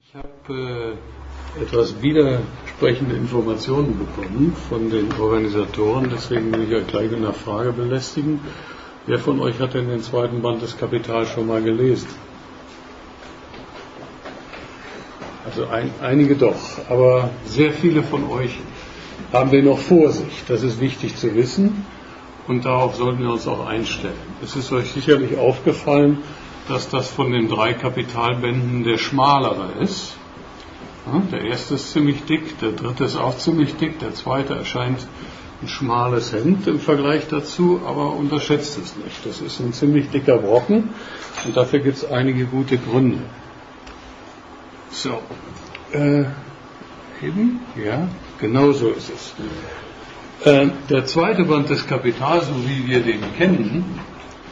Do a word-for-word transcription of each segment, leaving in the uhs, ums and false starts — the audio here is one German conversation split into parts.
Ich habe äh, etwas widersprechende Informationen bekommen von den Organisatoren, deswegen will ich euch gleich mit einer Frage belästigen. Wer von euch hat denn den zweiten Band des Kapital schon mal gelesen? Also ein, einige doch, aber sehr viele von euch haben den noch vor sich. Das ist wichtig zu wissen und darauf sollten wir uns auch einstellen. Es ist euch sicherlich aufgefallen, dass das von den drei Kapitalbänden der schmalere ist. Ja, der erste ist ziemlich dick, der dritte ist auch ziemlich dick, der zweite erscheint ein schmales Hemd im Vergleich dazu, aber unterschätzt es nicht. Das ist ein ziemlich dicker Brocken und dafür gibt es einige gute Gründe. So, äh, eben, ja, genau so ist es. Äh, der zweite Band des Kapitals, so wie wir den kennen,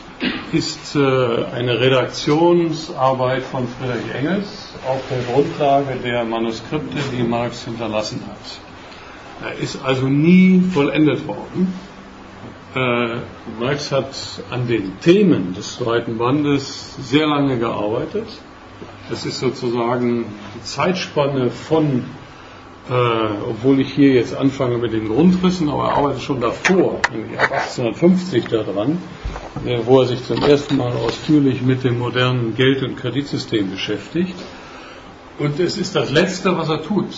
ist äh, eine Redaktionsarbeit von Friedrich Engels auf der Grundlage der Manuskripte, die Marx hinterlassen hat. Er ist also nie vollendet worden. Äh, Marx hat an den Themen des zweiten Bandes sehr lange gearbeitet. Das ist sozusagen die Zeitspanne von, äh, obwohl ich hier jetzt anfange mit den Grundrissen, aber er arbeitet schon davor, nämlich ab achtzehnhundertfünfzig daran, äh, wo er sich zum ersten Mal ausführlich mit dem modernen Geld- und Kreditsystem beschäftigt. Und es ist das Letzte, was er tut.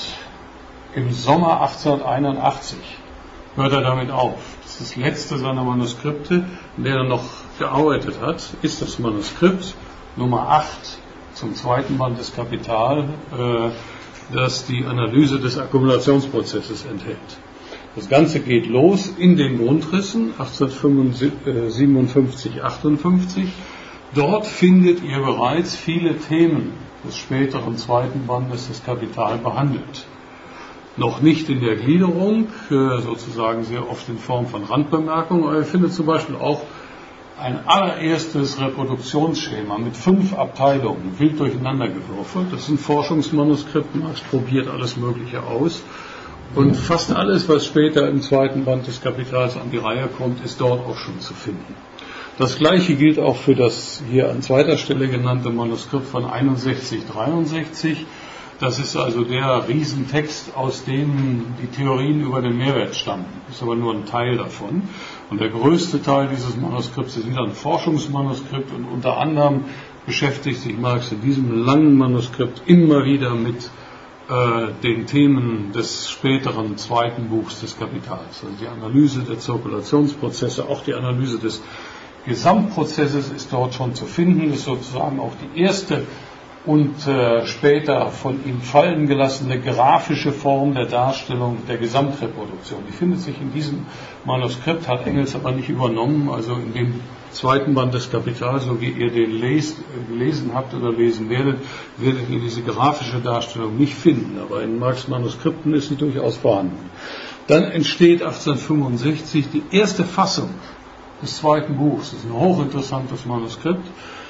Im Sommer achtzehnhunderteinundachtzig hört er damit auf. Das ist das letzte seiner Manuskripte, in der er noch gearbeitet hat, ist das Manuskript Nummer acht zum zweiten Band des Kapital, äh, das die Analyse des Akkumulationsprozesses enthält. Das Ganze geht los in den Grundrissen achtzehnhundertsiebenundfünfzig achtundfünfzig. Dort findet ihr bereits viele Themen des späteren zweiten Bandes des Kapital behandelt. Noch nicht in der Gliederung, sozusagen sehr oft in Form von Randbemerkungen, aber ihr findet zum Beispiel auch ein allererstes Reproduktionsschema mit fünf Abteilungen, wild durcheinandergewürfelt. Das ist ein Forschungsmanuskript, Marx probiert alles Mögliche aus. Und fast alles, was später im zweiten Band des Kapitals an die Reihe kommt, ist dort auch schon zu finden. Das Gleiche gilt auch für das hier an zweiter Stelle genannte Manuskript von einundsechzig dreiundsechzig. Das ist also der Riesentext, aus dem die Theorien über den Mehrwert stammen. Das ist aber nur ein Teil davon. Und der größte Teil dieses Manuskripts ist wieder ein Forschungsmanuskript und unter anderem beschäftigt sich Marx in diesem langen Manuskript immer wieder mit äh, den Themen des späteren zweiten Buchs des Kapitals. Also die Analyse der Zirkulationsprozesse, auch die Analyse des Gesamtprozesses ist dort schon zu finden, ist sozusagen auch die erste und äh, später von ihm fallen gelassene grafische Form der Darstellung der Gesamtreproduktion. Die findet sich in diesem Manuskript, hat Engels aber nicht übernommen, also in dem zweiten Band des Kapitals, so wie ihr den lest, gelesen habt oder lesen werdet, werdet ihr diese grafische Darstellung nicht finden, aber in Marx Manuskripten ist sie durchaus vorhanden. Dann entsteht achtzehnhundertfünfundsechzig die erste Fassung des zweiten Buchs. Das ist ein hochinteressantes Manuskript,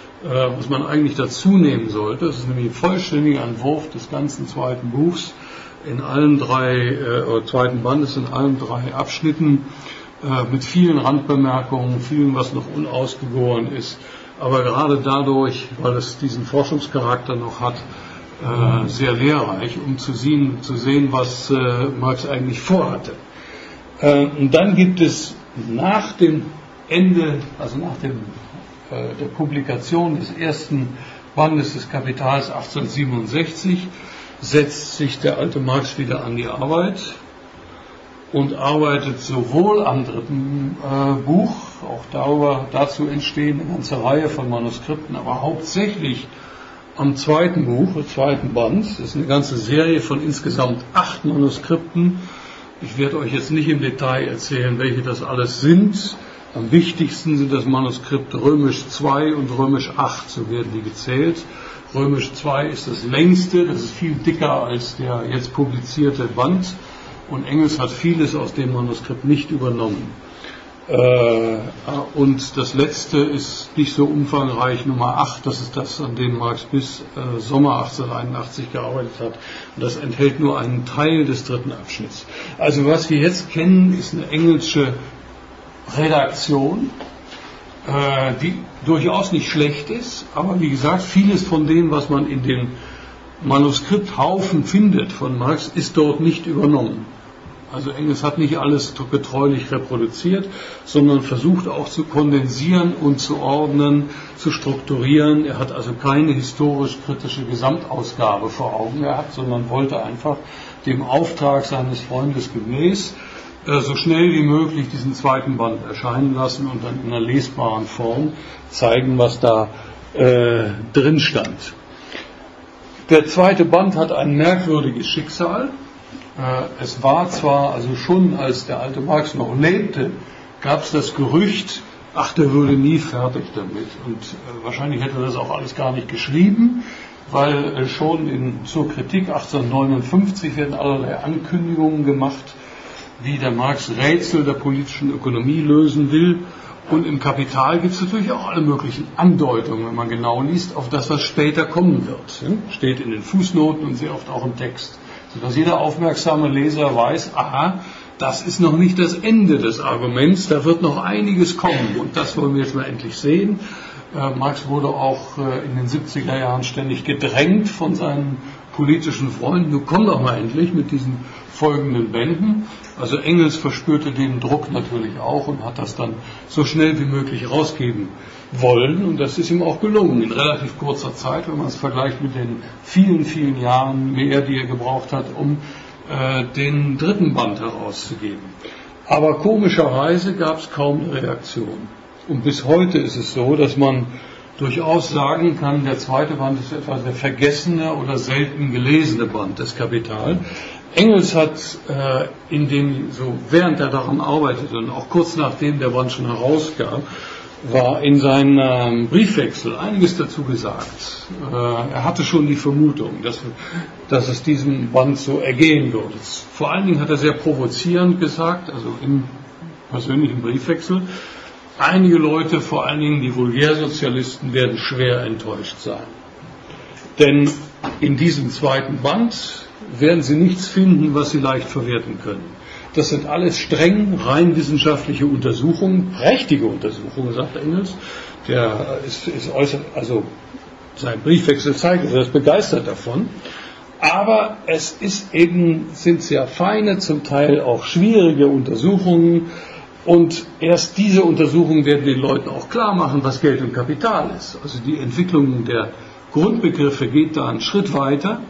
was man eigentlich dazu nehmen sollte. Das ist nämlich ein vollständiger Entwurf des ganzen zweiten Buchs in allen drei, äh, zweiten Bandes in allen drei Abschnitten, äh, mit vielen Randbemerkungen, vielen, was noch unausgegoren ist. Aber gerade dadurch, weil es diesen Forschungscharakter noch hat, äh, sehr lehrreich, um zu sehen, zu sehen was äh, Marx eigentlich vorhatte. Äh, und dann gibt es nach dem Ende, also nach dem der Publikation des ersten Bandes des Kapitals achtzehnhundertsiebenundsechzig setzt sich der alte Marx wieder an die Arbeit und arbeitet sowohl am dritten äh, Buch, auch darüber, dazu entstehen eine ganze Reihe von Manuskripten, aber hauptsächlich am zweiten Buch, am zweiten Band. Das ist eine ganze Serie von insgesamt acht Manuskripten. Ich werde euch jetzt nicht im Detail erzählen, welche das alles sind. Am wichtigsten sind das Manuskript Römisch zwei und Römisch acht, so werden die gezählt. Römisch zwei ist das längste, das ist viel dicker als der jetzt publizierte Band und Engels hat vieles aus dem Manuskript nicht übernommen. Äh, und das letzte ist nicht so umfangreich, Nummer acht, das ist das, an dem Marx bis äh, Sommer achtzehnhunderteinundachtzig gearbeitet hat. Und das enthält nur einen Teil des dritten Abschnitts. Also was wir jetzt kennen, ist eine engelsche Redaktion, äh, die durchaus nicht schlecht ist, aber wie gesagt, vieles von dem, was man in den Manuskripthaufen findet von Marx, ist dort nicht übernommen. Also Engels hat nicht alles getreulich reproduziert, sondern versucht auch zu kondensieren und zu ordnen, zu strukturieren. Er hat also keine historisch-kritische Gesamtausgabe vor Augen gehabt, sondern wollte einfach dem Auftrag seines Freundes gemäß äh, so schnell wie möglich diesen zweiten Band erscheinen lassen und dann in einer lesbaren Form zeigen, was da äh, drin stand. Der zweite Band hat ein merkwürdiges Schicksal. Es war zwar, also schon als der alte Marx noch lebte, gab es das Gerücht, ach, der würde nie fertig damit. Und äh, wahrscheinlich hätte er das auch alles gar nicht geschrieben, weil äh, schon in, zur Kritik achtzehnhundertneunundfünfzig werden allerlei Ankündigungen gemacht, wie der Marx Rätsel der politischen Ökonomie lösen will. Und im Kapital gibt es natürlich auch alle möglichen Andeutungen, wenn man genau liest, auf das, was später kommen wird. Steht in den Fußnoten und sehr oft auch im Text. Sodass jeder aufmerksame Leser weiß, aha, das ist noch nicht das Ende des Arguments, da wird noch einiges kommen und das wollen wir jetzt mal endlich sehen. Äh, Marx wurde auch äh, in den siebziger Jahren ständig gedrängt von seinen politischen Freunden, du komm doch mal endlich mit diesen folgenden Bänden. Also Engels verspürte den Druck natürlich auch und hat das dann so schnell wie möglich rausgeben wollen und das ist ihm auch gelungen in relativ kurzer Zeit, wenn man es vergleicht mit den vielen, vielen Jahren mehr, die er gebraucht hat, um äh, den dritten Band herauszugeben. Aber komischerweise gab es kaum eine Reaktion. Und bis heute ist es so, dass man durchaus sagen kann, der zweite Band ist etwa der vergessene oder selten gelesene Band des Kapital. Engels hat äh, in dem, so während er daran arbeitete und auch kurz nachdem der Band schon herauskam, war in seinem ähm, Briefwechsel einiges dazu gesagt. Äh, er hatte schon die Vermutung, dass, dass es diesem Band so ergehen würde. Vor allen Dingen hat er sehr provozierend gesagt, also im persönlichen Briefwechsel, einige Leute, vor allen Dingen die Vulgärsozialisten, werden schwer enttäuscht sein. Denn in diesem zweiten Band werden sie nichts finden, was sie leicht verwerten können. Das sind alles streng rein wissenschaftliche Untersuchungen, prächtige Untersuchungen, sagt Engels. Der ist, ist äußerst, also sein Briefwechsel zeigt, er ist begeistert davon. Aber es ist eben, sind sehr feine, zum Teil auch schwierige Untersuchungen. Und erst diese Untersuchungen werden den Leuten auch klar machen, was Geld und Kapital ist. Also die Entwicklung der Grundbegriffe geht da einen Schritt weiter.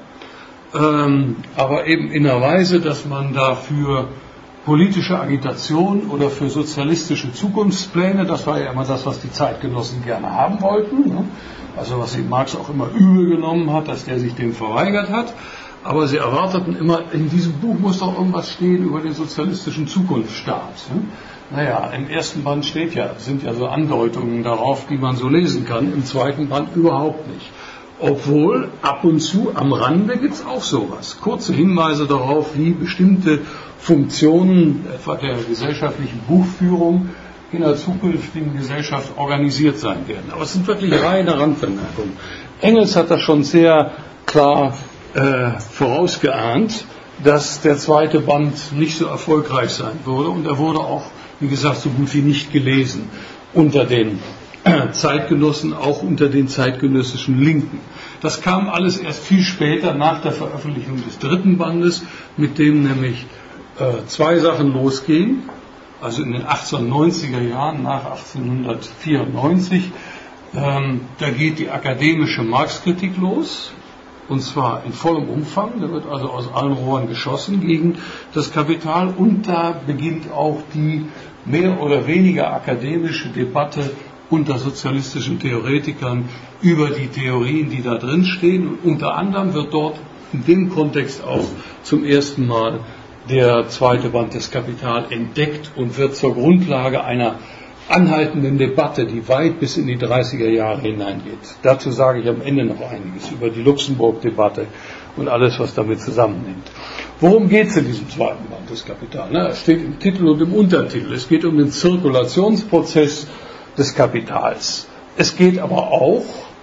Ähm, aber eben in einer Weise, dass man dafür politische Agitation oder für sozialistische Zukunftspläne, das war ja immer das, was die Zeitgenossen gerne haben wollten, ne? Also was sich Marx auch immer übel genommen hat, dass der sich dem verweigert hat, aber sie erwarteten immer, in diesem Buch muss doch irgendwas stehen über den sozialistischen Zukunftsstaat. Ne? Naja, im ersten Band steht ja, sind ja so Andeutungen darauf, die man so lesen kann, im zweiten Band überhaupt nicht. Obwohl ab und zu am Rande gibt es auch sowas. Kurze Hinweise darauf, wie bestimmte Funktionen etwa der gesellschaftlichen Buchführung in der zukünftigen Gesellschaft organisiert sein werden. Aber es sind wirklich reine Randbemerkungen. Engels hat das schon sehr klar äh, vorausgeahnt, dass der zweite Band nicht so erfolgreich sein würde. Und er wurde auch, wie gesagt, so gut wie nicht gelesen unter den Zeitgenossen, auch unter den zeitgenössischen Linken. Das kam alles erst viel später nach der Veröffentlichung des dritten Bandes, mit dem nämlich äh, zwei Sachen losgehen. Also in den achtzehnhundertneunziger Jahren, nach achtzehnhundertvierundneunzig, ähm, da geht die akademische Marxkritik los, und zwar in vollem Umfang. Da wird also aus allen Rohren geschossen gegen das Kapital, und da beginnt auch die mehr oder weniger akademische Debatte unter sozialistischen Theoretikern über die Theorien, die da drin stehen. Und unter anderem wird dort in dem Kontext auch zum ersten Mal der zweite Band des Kapital entdeckt und wird zur Grundlage einer anhaltenden Debatte, die weit bis in die dreißiger Jahre hineingeht. Dazu sage ich am Ende noch einiges über die Luxemburg-Debatte und alles, was damit zusammenhängt. Worum geht es in diesem zweiten Band des Kapital? Na, es steht im Titel und im Untertitel. Es geht um den Zirkulationsprozess des Kapitals. Es geht aber auch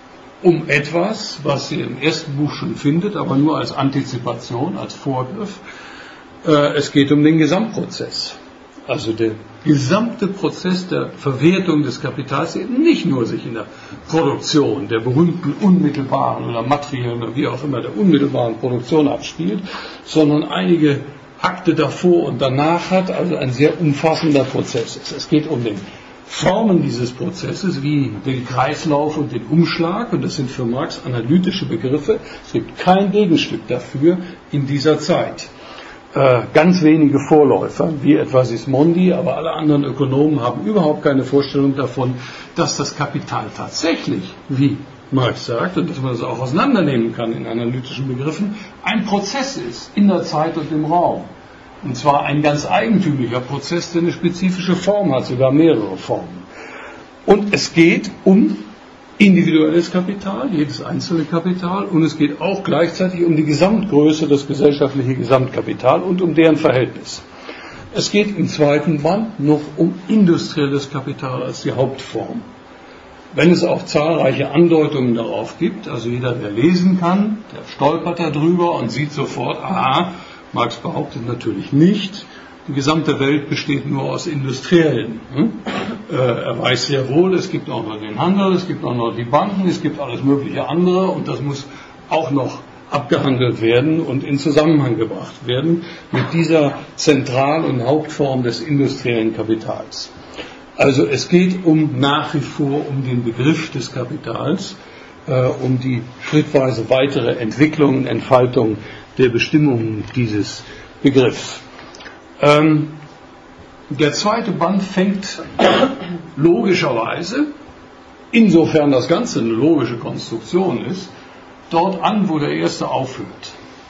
um etwas, was sie im ersten Buch schon findet, aber nur als Antizipation, als Vorgriff. Es geht um den Gesamtprozess. also der gesamte Prozess der Verwertung des Kapitals eben nicht nur sich in der Produktion, der berühmten unmittelbaren oder materiellen oder wie auch immer der unmittelbaren Produktion abspielt, sondern einige Akte davor und danach hat, also ein sehr umfassender Prozess ist. Es geht um den Formen dieses Prozesses wie den Kreislauf und den Umschlag, und das sind für Marx analytische Begriffe. Es gibt kein Gegenstück dafür in dieser Zeit. Äh, ganz wenige Vorläufer, wie etwa Sismondi, aber alle anderen Ökonomen haben überhaupt keine Vorstellung davon, dass das Kapital tatsächlich, wie Marx sagt, und dass man das auch auseinandernehmen kann in analytischen Begriffen, ein Prozess ist in der Zeit und im Raum. Und zwar ein ganz eigentümlicher Prozess, der eine spezifische Form hat, sogar mehrere Formen. Und es geht um individuelles Kapital, jedes einzelne Kapital, und es geht auch gleichzeitig um die Gesamtgröße, das gesellschaftliche Gesamtkapital und um deren Verhältnis. Es geht im zweiten Band noch um industrielles Kapital als die Hauptform. Wenn es auch zahlreiche Andeutungen darauf gibt, also jeder, der lesen kann, der stolpert darüber und sieht sofort, aha, Marx behauptet natürlich nicht, die gesamte Welt besteht nur aus Industriellen. Hm? Äh, er weiß sehr wohl, es gibt auch noch den Handel, es gibt auch noch die Banken, es gibt alles mögliche andere, und das muss auch noch abgehandelt werden und in Zusammenhang gebracht werden mit dieser Zentral- und Hauptform des industriellen Kapitals. Also es geht um nach wie vor um den Begriff des Kapitals, äh, um die schrittweise weitere Entwicklung und Entfaltung der Bestimmungen dieses Begriffs. Ähm, der zweite Band fängt logischerweise, insofern das Ganze eine logische Konstruktion ist, dort an, wo der erste aufhört.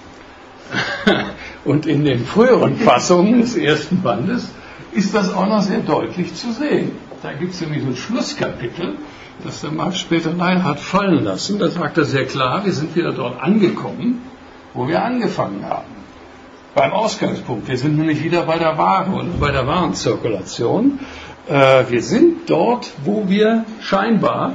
Und in den früheren Fassungen des ersten Bandes ist das auch noch sehr deutlich zu sehen. Da gibt es nämlich so ein Schlusskapitel, das der Marx später leider hat fallen lassen. Da sagt er sehr klar, wir sind wieder dort angekommen, wo wir angefangen haben. Beim Ausgangspunkt. Wir sind nämlich wieder bei der Ware und bei der Warenzirkulation. Äh, wir sind dort, wo wir scheinbar,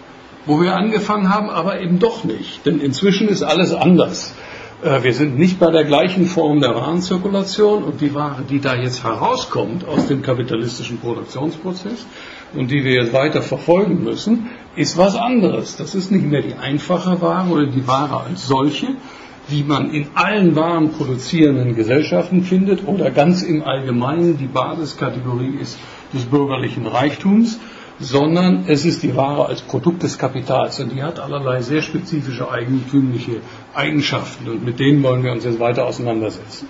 wo wir angefangen haben, aber eben doch nicht. Denn inzwischen ist alles anders. Äh, wir sind nicht bei der gleichen Form der Warenzirkulation, und die Ware, die da jetzt herauskommt aus dem kapitalistischen Produktionsprozess und die wir jetzt weiter verfolgen müssen, ist was anderes. Das ist nicht mehr die einfache Ware oder die Ware als solche, wie man in allen Waren produzierenden Gesellschaften findet oder ganz im Allgemeinen die Basiskategorie ist des bürgerlichen Reichtums, sondern es ist die Ware als Produkt des Kapitals, und die hat allerlei sehr spezifische eigentümliche Eigenschaften, und mit denen wollen wir uns jetzt weiter auseinandersetzen.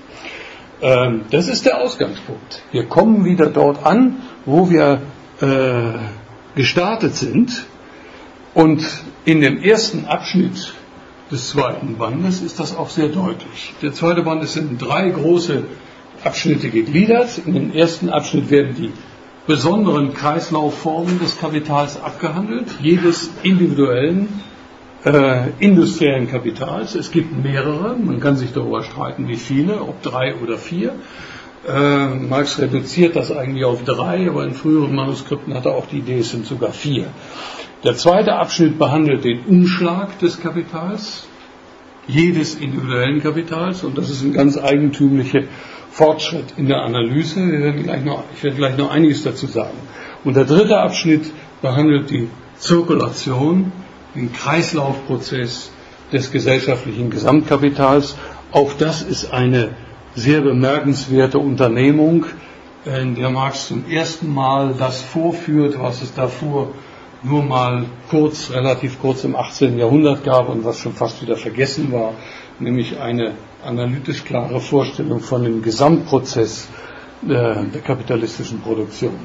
Ähm, das ist der Ausgangspunkt. Wir kommen wieder dort an, wo wir äh, gestartet sind, und in dem ersten Abschnitt des zweiten Bandes ist das auch sehr deutlich. Der zweite Band ist in drei große Abschnitte gegliedert. In dem ersten Abschnitt werden die besonderen Kreislaufformen des Kapitals abgehandelt, jedes individuellen äh, industriellen Kapitals. Es gibt mehrere, man kann sich darüber streiten, wie viele, ob drei oder vier. Äh, Marx reduziert das eigentlich auf drei, aber in früheren Manuskripten hat er auch die Idee, es sind sogar vier. Der zweite Abschnitt behandelt den Umschlag des Kapitals, jedes individuellen Kapitals, und das ist ein ganz eigentümlicher Fortschritt in der Analyse. Wir werden gleich noch, ich werde gleich noch einiges dazu sagen. Und der dritte Abschnitt behandelt die Zirkulation, den Kreislaufprozess des gesellschaftlichen Gesamtkapitals. Auch das ist eine sehr bemerkenswerte Unternehmung, in der Marx zum ersten Mal das vorführt, was es davor nur mal kurz, relativ kurz im achtzehnten Jahrhundert gab und was schon fast wieder vergessen war, nämlich eine analytisch klare Vorstellung von dem Gesamtprozess äh, der kapitalistischen Produktion.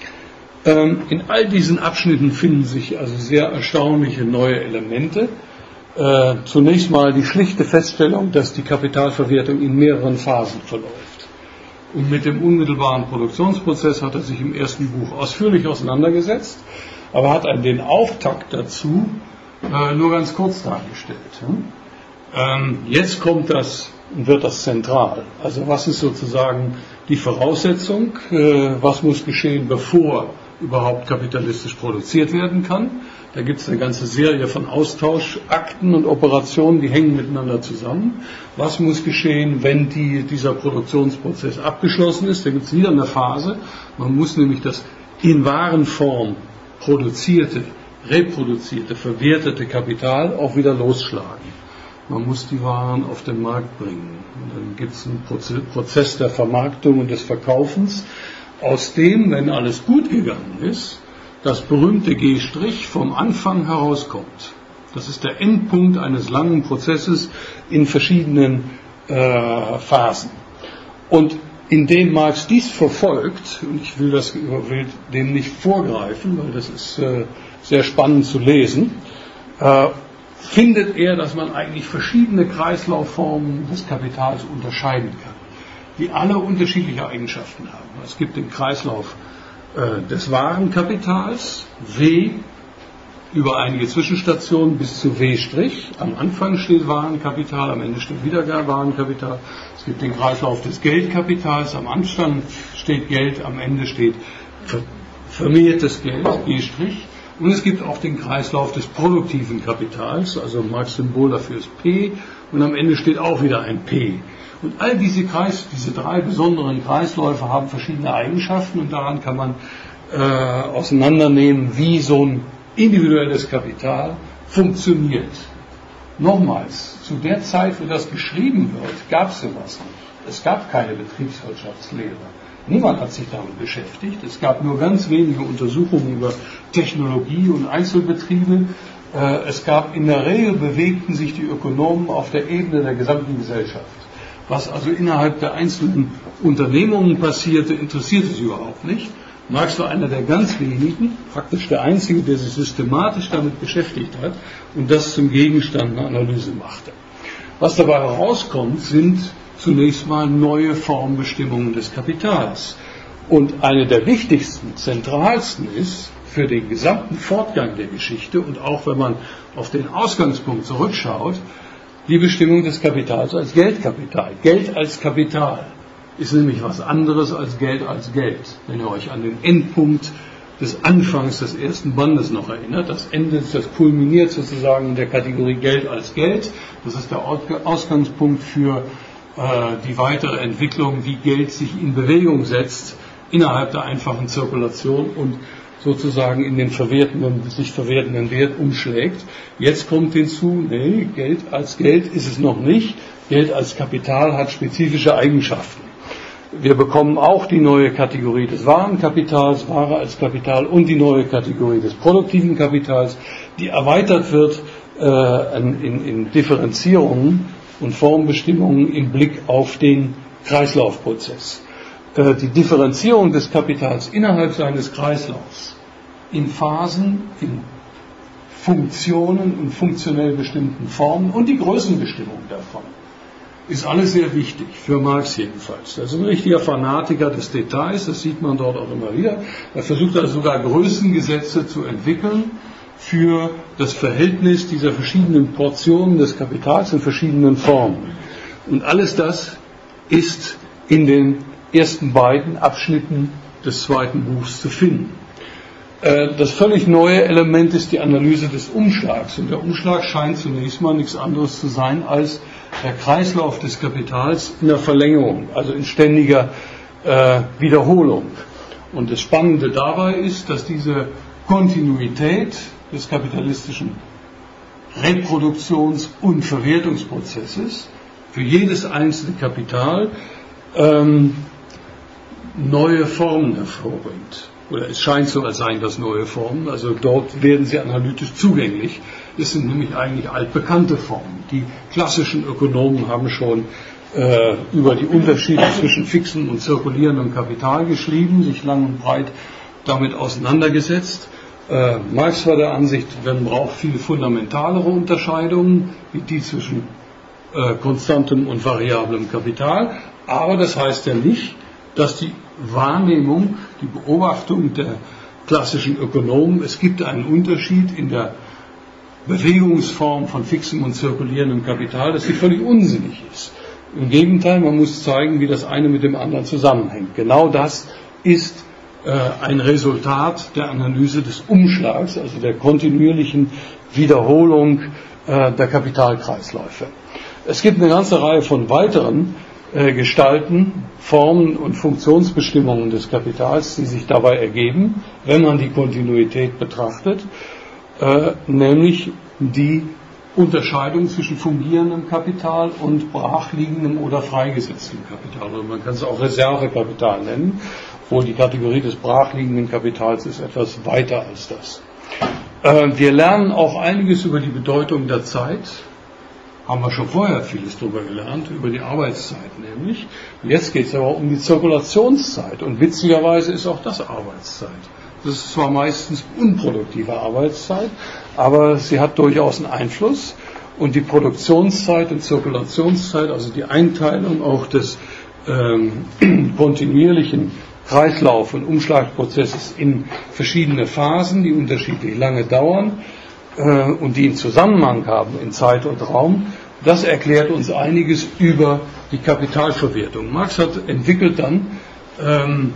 Ähm, in all diesen Abschnitten finden sich also sehr erstaunliche neue Elemente. Äh, zunächst mal die schlichte Feststellung, dass die Kapitalverwertung in mehreren Phasen verläuft. Und mit dem unmittelbaren Produktionsprozess hat er sich im ersten Buch ausführlich auseinandergesetzt, aber hat einen den Auftakt dazu äh, nur ganz kurz dargestellt. Hm? Ähm, jetzt kommt das und wird das zentral. Also was ist sozusagen die Voraussetzung, äh, was muss geschehen, bevor überhaupt kapitalistisch produziert werden kann? Da gibt es eine ganze Serie von Austauschakten und Operationen, die hängen miteinander zusammen. Was muss geschehen, wenn die, dieser Produktionsprozess abgeschlossen ist? Da gibt es wieder eine Phase. Man muss nämlich das in Warenform produzierte, reproduzierte, verwertete Kapital auch wieder losschlagen. Man muss die Waren auf den Markt bringen. Und dann gibt es einen Prozess der Vermarktung und des Verkaufens, aus dem, wenn alles gut gegangen ist, das berühmte G' vom Anfang herauskommt. Das ist der Endpunkt eines langen Prozesses in verschiedenen äh, Phasen. Und indem Marx dies verfolgt, und ich will, das, will dem nicht vorgreifen, weil das ist äh, sehr spannend zu lesen, äh, findet er, dass man eigentlich verschiedene Kreislaufformen des Kapitals unterscheiden kann, die alle unterschiedliche Eigenschaften haben. Es gibt den Kreislauf äh, des Warenkapitals, W, über einige Zwischenstationen bis zu W'. Am Anfang steht Warenkapital, am Ende steht wieder Warenkapital. Es gibt den Kreislauf des Geldkapitals, am Anfang steht Geld, am Ende steht vermehrtes Geld, G'. Und es gibt auch den Kreislauf des produktiven Kapitals, also Marx Symbol dafür ist P, und am Ende steht auch wieder ein P. Und all diese, Kreis, diese drei besonderen Kreisläufe haben verschiedene Eigenschaften und daran kann man äh, auseinandernehmen, wie so ein individuelles Kapital funktioniert. Nochmals, zu der Zeit, wo das geschrieben wird, gab es sowas nicht. Es gab keine Betriebswirtschaftslehre. Niemand hat sich damit beschäftigt. Es gab nur ganz wenige Untersuchungen über Technologie und Einzelbetriebe. Es gab in der Regel, bewegten sich die Ökonomen auf der Ebene der gesamten Gesellschaft. Was also innerhalb der einzelnen Unternehmungen passierte, interessierte sie überhaupt nicht. Marx war einer der ganz wenigen, praktisch der Einzige, der sich systematisch damit beschäftigt hat und das zum Gegenstand einer Analyse machte. Was dabei herauskommt, sind zunächst mal neue Formbestimmungen des Kapitals. Und eine der wichtigsten, zentralsten ist für den gesamten Fortgang der Geschichte und auch wenn man auf den Ausgangspunkt zurückschaut, die Bestimmung des Kapitals als Geldkapital. Geld als Kapital ist nämlich was anderes als Geld als Geld. Wenn ihr euch an den Endpunkt des Anfangs des ersten Bandes noch erinnert, das Ende, das kulminiert sozusagen in der Kategorie Geld als Geld. Das ist der Ausgangspunkt für äh, die weitere Entwicklung, wie Geld sich in Bewegung setzt innerhalb der einfachen Zirkulation und sozusagen in den verwertenden, sich verwertenden Wert umschlägt. Jetzt kommt hinzu, nee, Geld als Geld ist es noch nicht. Geld als Kapital hat spezifische Eigenschaften. Wir bekommen auch die neue Kategorie des Warenkapitals, Ware als Kapital und die neue Kategorie des produktiven Kapitals, die erweitert wird äh, in, in Differenzierungen und Formbestimmungen im Blick auf den Kreislaufprozess. Äh, die Differenzierung des Kapitals innerhalb seines Kreislaufs in Phasen, in Funktionen und funktionell bestimmten Formen und die Größenbestimmung davon ist alles sehr wichtig, für Marx jedenfalls. Er ist ein richtiger Fanatiker des Details, das sieht man dort auch immer wieder. Er versucht also sogar Größengesetze zu entwickeln für das Verhältnis dieser verschiedenen Portionen des Kapitals in verschiedenen Formen. Und alles das ist in den ersten beiden Abschnitten des zweiten Buchs zu finden. Das völlig neue Element ist die Analyse des Umschlags. Und der Umschlag scheint zunächst mal nichts anderes zu sein als der Kreislauf des Kapitals in der Verlängerung, also in ständiger äh, Wiederholung. Und das Spannende dabei ist, dass diese Kontinuität des kapitalistischen Reproduktions- und Verwertungsprozesses für jedes einzelne Kapital ähm, neue Formen hervorbringt. Oder es scheint so, als seien das neue Formen, also dort werden sie analytisch zugänglich. Es sind nämlich eigentlich altbekannte Formen. Die klassischen Ökonomen haben schon äh, über die Unterschiede zwischen fixem und zirkulierendem Kapital geschrieben, sich lang und breit damit auseinandergesetzt. Äh, Marx war der Ansicht, man braucht viel fundamentalere Unterscheidungen, wie die zwischen äh, konstantem und variablem Kapital. Aber das heißt ja nicht, dass die Wahrnehmung, die Beobachtung der klassischen Ökonomen, es gibt einen Unterschied in der Bewegungsform von fixem und zirkulierendem Kapital, dass sie völlig unsinnig ist. Im Gegenteil, man muss zeigen, wie das eine mit dem anderen zusammenhängt. Genau das ist ein Resultat der Analyse des Umschlags, also der kontinuierlichen Wiederholung der Kapitalkreisläufe. Es gibt eine ganze Reihe von weiteren Gestalten, Formen und Funktionsbestimmungen des Kapitals, die sich dabei ergeben, wenn man die Kontinuität betrachtet, nämlich die Unterscheidung zwischen fungierendem Kapital und brachliegendem oder freigesetztem Kapital. Oder man kann es auch Reservekapital nennen, obwohl die Kategorie des brachliegenden Kapitals ist etwas weiter als das. Äh, wir lernen auch einiges über die Bedeutung der Zeit. Haben wir schon vorher vieles darüber gelernt, über die Arbeitszeit nämlich. Jetzt geht es aber um die Zirkulationszeit. Und witzigerweise ist auch das Arbeitszeit. Das ist zwar meistens unproduktive Arbeitszeit, aber sie hat durchaus einen Einfluss. Und die Produktionszeit und Zirkulationszeit, also die Einteilung auch des ähm, kontinuierlichen Kreislauf- und Umschlagprozesses in verschiedene Phasen, die unterschiedlich lange dauern äh, und die einen Zusammenhang haben in Zeit und Raum, das erklärt uns einiges über die Kapitalverwertung. Marx hat entwickelt dann ähm,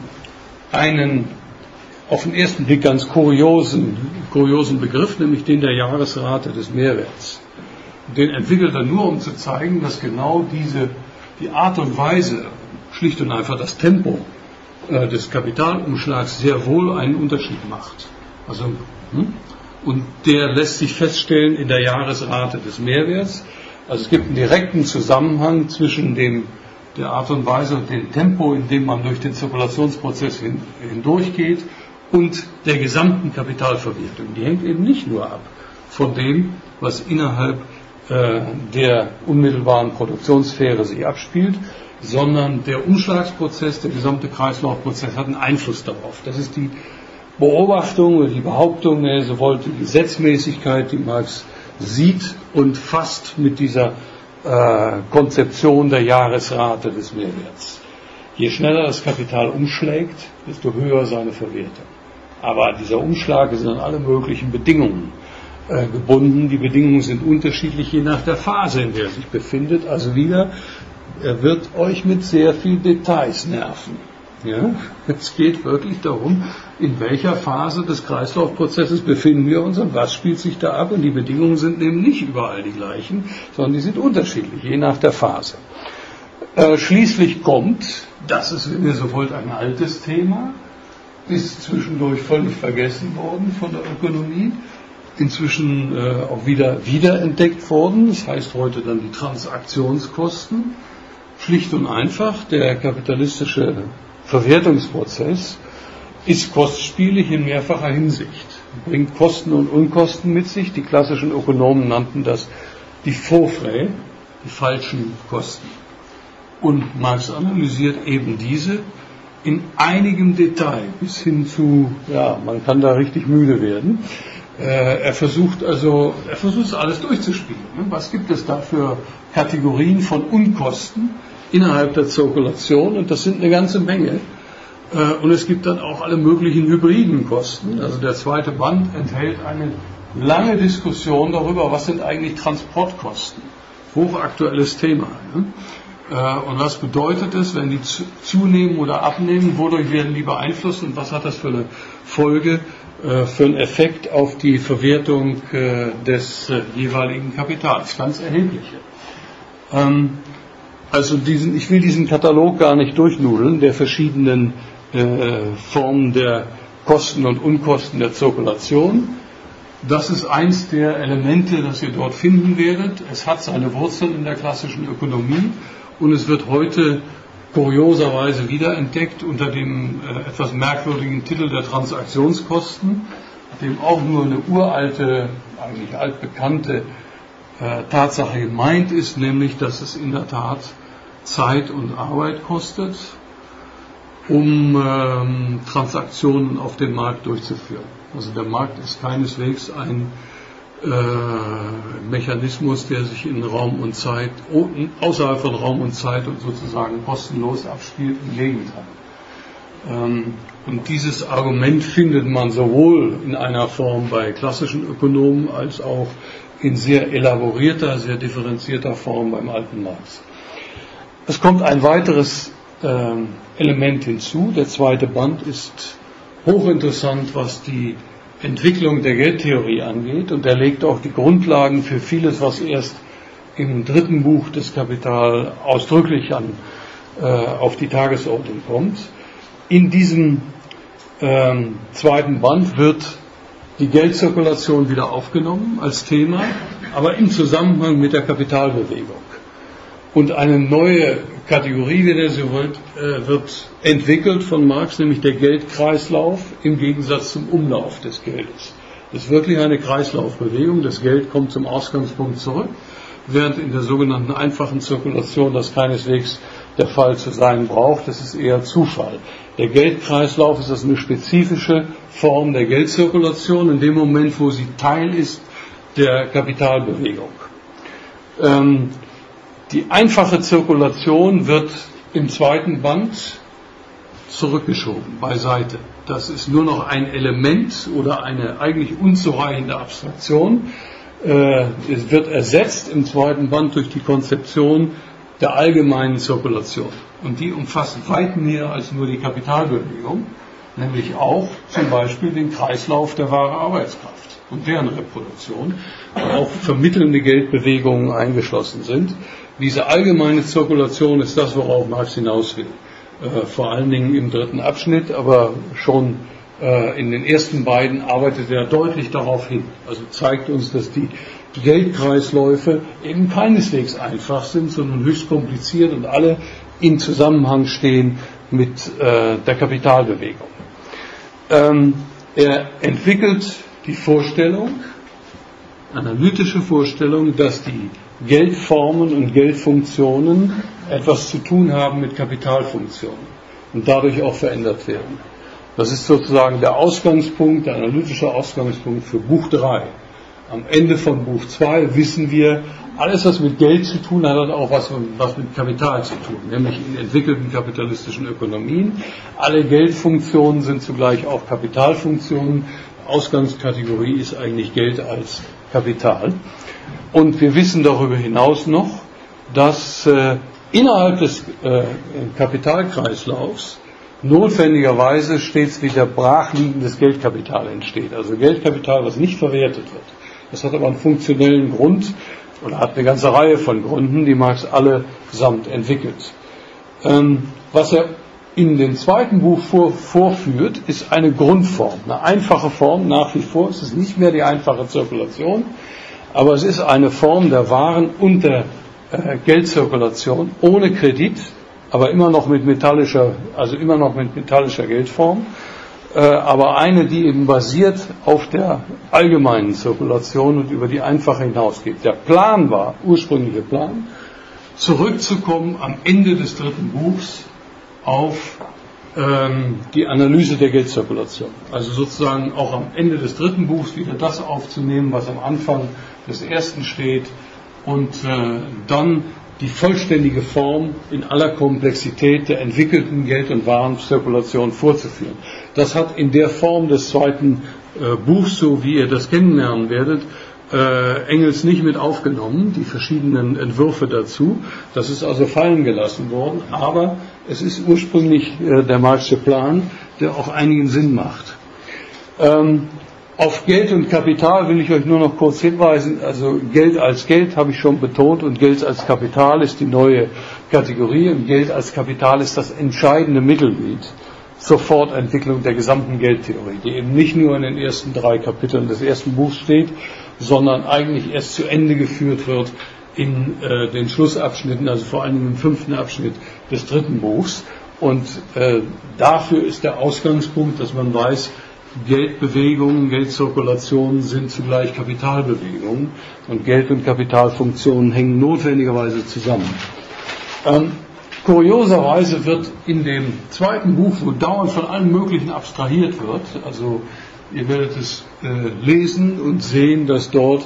einen auf den ersten Blick ganz kuriosen, kuriosen Begriff, nämlich den der Jahresrate des Mehrwerts. Den entwickelt er nur, um zu zeigen, dass genau diese, die Art und Weise, schlicht und einfach das Tempo äh, des Kapitalumschlags sehr wohl einen Unterschied macht. Also, hm? Und der lässt sich feststellen in der Jahresrate des Mehrwerts. Also es gibt einen direkten Zusammenhang zwischen dem, der Art und Weise und dem Tempo, in dem man durch den Zirkulationsprozess hin, hindurchgeht, und der gesamten Kapitalverwertung. Die hängt eben nicht nur ab von dem, was innerhalb äh, der unmittelbaren Produktionssphäre sich abspielt, sondern der Umschlagsprozess, der gesamte Kreislaufprozess hat einen Einfluss darauf. Das ist die Beobachtung oder die Behauptung, wenn ihr so wollt, die Gesetzmäßigkeit, die Marx sieht und fasst mit dieser äh, Konzeption der Jahresrate des Mehrwerts. Je schneller das Kapital umschlägt, desto höher seine Verwertung. Aber dieser Umschlag ist an alle möglichen Bedingungen äh, gebunden. Die Bedingungen sind unterschiedlich, je nach der Phase, in der er sich befindet. Also wieder, er wird euch mit sehr viel Details nerven. Ja? Es geht wirklich darum, in welcher Phase des Kreislaufprozesses befinden wir uns und was spielt sich da ab. Und die Bedingungen sind eben nicht überall die gleichen, sondern die sind unterschiedlich, je nach der Phase. Äh, schließlich kommt, das ist, wenn ihr so wollt, ein altes Thema, ist zwischendurch völlig vergessen worden von der Ökonomie, inzwischen äh, auch wieder wiederentdeckt worden. Das heißt heute dann die Transaktionskosten. Schlicht und einfach, der kapitalistische Verwertungsprozess ist kostspielig in mehrfacher Hinsicht. Bringt Kosten und Unkosten mit sich. Die klassischen Ökonomen nannten das die faux frais, die falschen Kosten. Und Marx analysiert eben diese in einigem Detail bis hin zu, ja, man kann da richtig müde werden. Äh, er versucht also, er versucht alles durchzuspielen. Ne? Was gibt es da für Kategorien von Unkosten innerhalb der Zirkulation? Und das sind eine ganze Menge. Äh, und es gibt dann auch alle möglichen hybriden Kosten. Also der zweite Band enthält eine lange Diskussion darüber, was sind eigentlich Transportkosten. Hochaktuelles Thema. Ne? Und was bedeutet es, wenn die zunehmen oder abnehmen? Wodurch werden die beeinflusst und was hat das für eine Folge, für einen Effekt auf die Verwertung des jeweiligen Kapitals? Ganz erhebliche. Also diesen, ich will diesen Katalog gar nicht durchnudeln, der verschiedenen Formen der Kosten und Unkosten der Zirkulation. Das ist eins der Elemente, das ihr dort finden werdet. Es hat seine Wurzeln in der klassischen Ökonomie. Und es wird heute kurioserweise wiederentdeckt unter dem äh, etwas merkwürdigen Titel der Transaktionskosten, dem auch nur eine uralte, eigentlich altbekannte äh, Tatsache gemeint ist, nämlich, dass es in der Tat Zeit und Arbeit kostet, um ähm, Transaktionen auf dem Markt durchzuführen. Also der Markt ist keineswegs ein Äh, Mechanismus, der sich in Raum und Zeit, außerhalb von Raum und Zeit und sozusagen kostenlos abspielt, im Gegenteil. Ähm, und dieses Argument findet man sowohl in einer Form bei klassischen Ökonomen als auch in sehr elaborierter, sehr differenzierter Form beim alten Marx. Es kommt ein weiteres äh, Element hinzu. Der zweite Band ist hochinteressant, was die Entwicklung der Geldtheorie angeht, und er legt auch die Grundlagen für vieles, was erst im dritten Buch des Kapital ausdrücklich an, äh, auf die Tagesordnung kommt. In diesem ähm, zweiten Band wird die Geldzirkulation wieder aufgenommen als Thema, aber im Zusammenhang mit der Kapitalbewegung. Und eine neue Kategorie, wenn ihr so wollt, äh, wird entwickelt von Marx, nämlich der Geldkreislauf im Gegensatz zum Umlauf des Geldes. Das ist wirklich eine Kreislaufbewegung. Das Geld kommt zum Ausgangspunkt zurück, während in der sogenannten einfachen Zirkulation das keineswegs der Fall zu sein braucht. Das ist eher Zufall. Der Geldkreislauf ist also eine spezifische Form der Geldzirkulation in dem Moment, wo sie Teil ist der Kapitalbewegung. Ähm, die einfache Zirkulation wird im zweiten Band zurückgeschoben, beiseite. Das ist nur noch ein Element oder eine eigentlich unzureichende Abstraktion. Äh, es wird ersetzt im zweiten Band durch die Konzeption der allgemeinen Zirkulation. Und die umfasst weit mehr als nur die Kapitalbewegung, nämlich auch zum Beispiel den Kreislauf der wahren Arbeitskraft und deren Reproduktion, wo auch vermittelnde Geldbewegungen eingeschlossen sind. Diese allgemeine Zirkulation ist das, worauf Marx hinaus will. Äh, vor allen Dingen im dritten Abschnitt, aber schon äh, in den ersten beiden arbeitet er deutlich darauf hin. Also zeigt uns, dass die Geldkreisläufe eben keineswegs einfach sind, sondern höchst kompliziert und alle in Zusammenhang stehen mit äh, der Kapitalbewegung. Ähm, er entwickelt die Vorstellung, analytische Vorstellung, dass die Geldformen und Geldfunktionen etwas zu tun haben mit Kapitalfunktionen und dadurch auch verändert werden. Das ist sozusagen der Ausgangspunkt, der analytische Ausgangspunkt für Buch drei. Am Ende von Buch zwei wissen wir, alles, was mit Geld zu tun hat, hat auch was, was mit Kapital zu tun, nämlich in entwickelten kapitalistischen Ökonomien. Alle Geldfunktionen sind zugleich auch Kapitalfunktionen. Ausgangskategorie ist eigentlich Geld als Kapital. Und wir wissen darüber hinaus noch, dass äh, innerhalb des äh, Kapitalkreislaufs notwendigerweise stets wieder brachliegendes Geldkapital entsteht. Also Geldkapital, was nicht verwertet wird. Das hat aber einen funktionellen Grund oder hat eine ganze Reihe von Gründen, die Marx allesamt entwickelt. Ähm, was er in dem zweiten Buch vor, vorführt, ist eine Grundform, eine einfache Form nach wie vor. Es ist nicht mehr die einfache Zirkulation, aber es ist eine Form der Waren und der äh, Geldzirkulation ohne Kredit, aber immer noch mit metallischer, also immer noch mit metallischer Geldform, äh, aber eine, die eben basiert auf der allgemeinen Zirkulation und über die einfache hinausgeht. Der Plan war, ursprüngliche Plan, zurückzukommen am Ende des dritten Buchs auf ähm, die Analyse der Geldzirkulation. Also sozusagen auch am Ende des dritten Buchs wieder das aufzunehmen, was am Anfang des ersten steht, und äh, dann die vollständige Form in aller Komplexität der entwickelten Geld- und Warenzirkulation vorzuführen. Das hat in der Form des zweiten äh, Buchs, so wie ihr das kennenlernen werdet, äh, Engels nicht mit aufgenommen, die verschiedenen Entwürfe dazu. Das ist also fallen gelassen worden, aber es ist ursprünglich äh, der Marxische Plan, der auch einigen Sinn macht. Ähm, Auf Geld und Kapital will ich euch nur noch kurz hinweisen. Also Geld als Geld habe ich schon betont und Geld als Kapital ist die neue Kategorie. Und Geld als Kapital ist das entscheidende Mittelglied zur Fortentwicklung der gesamten Geldtheorie, die eben nicht nur in den ersten drei Kapiteln des ersten Buchs steht, sondern eigentlich erst zu Ende geführt wird in äh, den Schlussabschnitten, also vor allem im fünften Abschnitt des dritten Buchs. Und äh, dafür ist der Ausgangspunkt, dass man weiß, Geldbewegungen, Geldzirkulationen sind zugleich Kapitalbewegungen und Geld- und Kapitalfunktionen hängen notwendigerweise zusammen. Ähm, kurioserweise wird in dem zweiten Buch, wo dauernd von allem Möglichen abstrahiert wird, also ihr werdet es äh, lesen und sehen, dass dort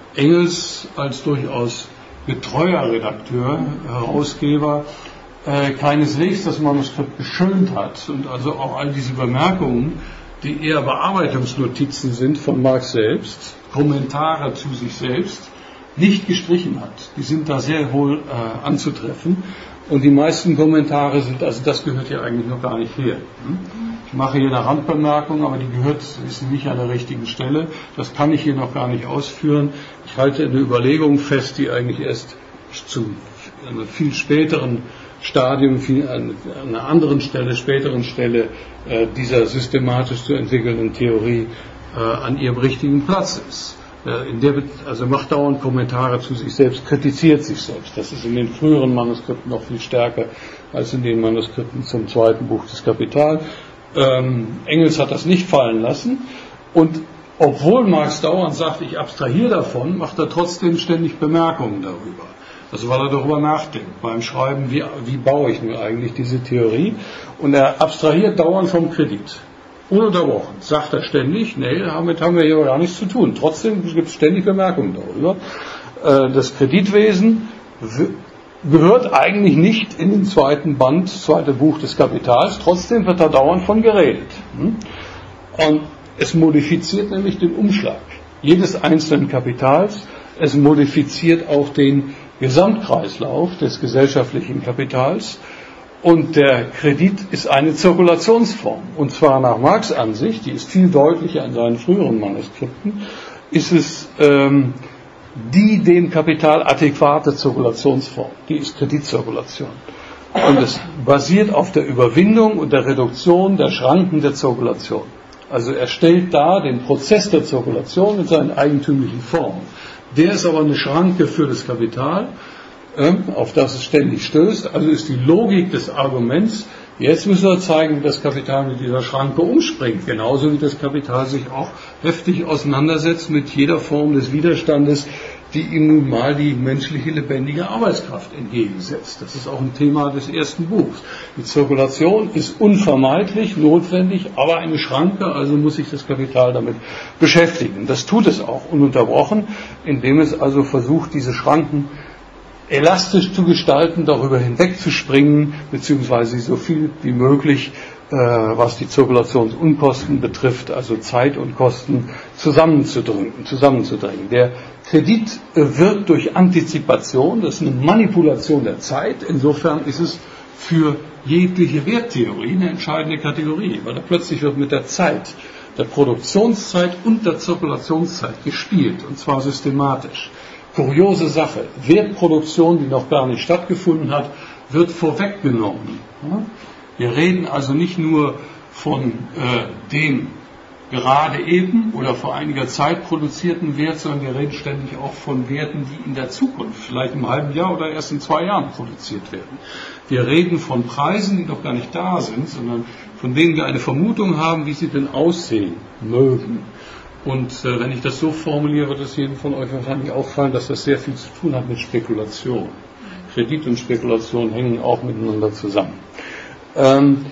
Engels als durchaus getreuer Redakteur, Herausgeber, äh, keineswegs das Manuskript geschönt hat und also auch all diese Bemerkungen, die eher Bearbeitungsnotizen sind von Marx selbst, Kommentare zu sich selbst, nicht gestrichen hat. Die sind da sehr wohl äh, anzutreffen. Und die meisten Kommentare sind, also das gehört ja eigentlich noch gar nicht her. Hm? Ich mache hier eine Randbemerkung, aber die gehört, ist nicht an der richtigen Stelle. Das kann ich hier noch gar nicht ausführen. Ich halte eine Überlegung fest, die eigentlich erst zu einem viel späteren Stadium, viel an einer anderen Stelle, späteren Stelle äh, dieser systematisch zu entwickelnden Theorie äh, an ihrem richtigen Platz ist. Äh, in der, also macht dauernd Kommentare zu sich selbst, kritisiert sich selbst. Das ist in den früheren Manuskripten noch viel stärker als in den Manuskripten zum zweiten Buch des Kapital. Ähm, Engels hat das nicht fallen lassen und obwohl Marx dauernd sagt, ich abstrahiere davon, macht er trotzdem ständig Bemerkungen darüber. Also weil er darüber nachdenkt, beim Schreiben, wie, wie baue ich nun eigentlich diese Theorie. Und er abstrahiert dauernd vom Kredit. Ununterbrochen. Sagt er ständig, nee, damit haben wir hier gar nichts zu tun. Trotzdem gibt es ständig Bemerkungen darüber. Das Kreditwesen gehört eigentlich nicht in den zweiten Band, das zweite Buch des Kapitals. Trotzdem wird da dauernd von geredet. Und es modifiziert nämlich den Umschlag jedes einzelnen Kapitals. Es modifiziert auch den Gesamtkreislauf des gesellschaftlichen Kapitals und der Kredit ist eine Zirkulationsform und zwar nach Marx' Ansicht, die ist viel deutlicher in seinen früheren Manuskripten, ist es ähm, die dem Kapital adäquate Zirkulationsform, die ist Kreditzirkulation und es basiert auf der Überwindung und der Reduktion der Schranken der Zirkulation. Also er stellt dar den Prozess der Zirkulation mit seinen eigentümlichen Formen. Der ist aber eine Schranke für das Kapital, auf das es ständig stößt. Also ist die Logik des Arguments, jetzt müssen wir zeigen, wie das Kapital mit dieser Schranke umspringt. Genauso wie das Kapital sich auch heftig auseinandersetzt mit jeder Form des Widerstandes, die ihm nun mal die menschliche lebendige Arbeitskraft entgegensetzt. Das ist auch ein Thema des ersten Buchs. Die Zirkulation ist unvermeidlich, notwendig, aber eine Schranke, also muss sich das Kapital damit beschäftigen. Das tut es auch ununterbrochen, indem es also versucht, diese Schranken elastisch zu gestalten, darüber hinwegzuspringen, beziehungsweise so viel wie möglich, äh, was die Zirkulationsunkosten betrifft, also Zeit und Kosten zusammenzudrücken, zusammenzudrängen. Der Kredit wirkt durch Antizipation, das ist eine Manipulation der Zeit. Insofern ist es für jegliche Werttheorie eine entscheidende Kategorie, weil da plötzlich wird mit der Zeit, der Produktionszeit und der Zirkulationszeit gespielt, und zwar systematisch. Kuriose Sache, Wertproduktion, die noch gar nicht stattgefunden hat, wird vorweggenommen. Wir reden also nicht nur von äh, dem gerade eben oder vor einiger Zeit produzierten Wert, sondern wir reden ständig auch von Werten, die in der Zukunft, vielleicht im halben Jahr oder erst in zwei Jahren produziert werden. Wir reden von Preisen, die noch gar nicht da sind, sondern von denen wir eine Vermutung haben, wie sie denn aussehen mögen. Und äh, wenn ich das so formuliere, wird es jedem von euch wahrscheinlich auffallen, dass das sehr viel zu tun hat mit Spekulation. Kredit und Spekulation hängen auch miteinander zusammen. Ähm,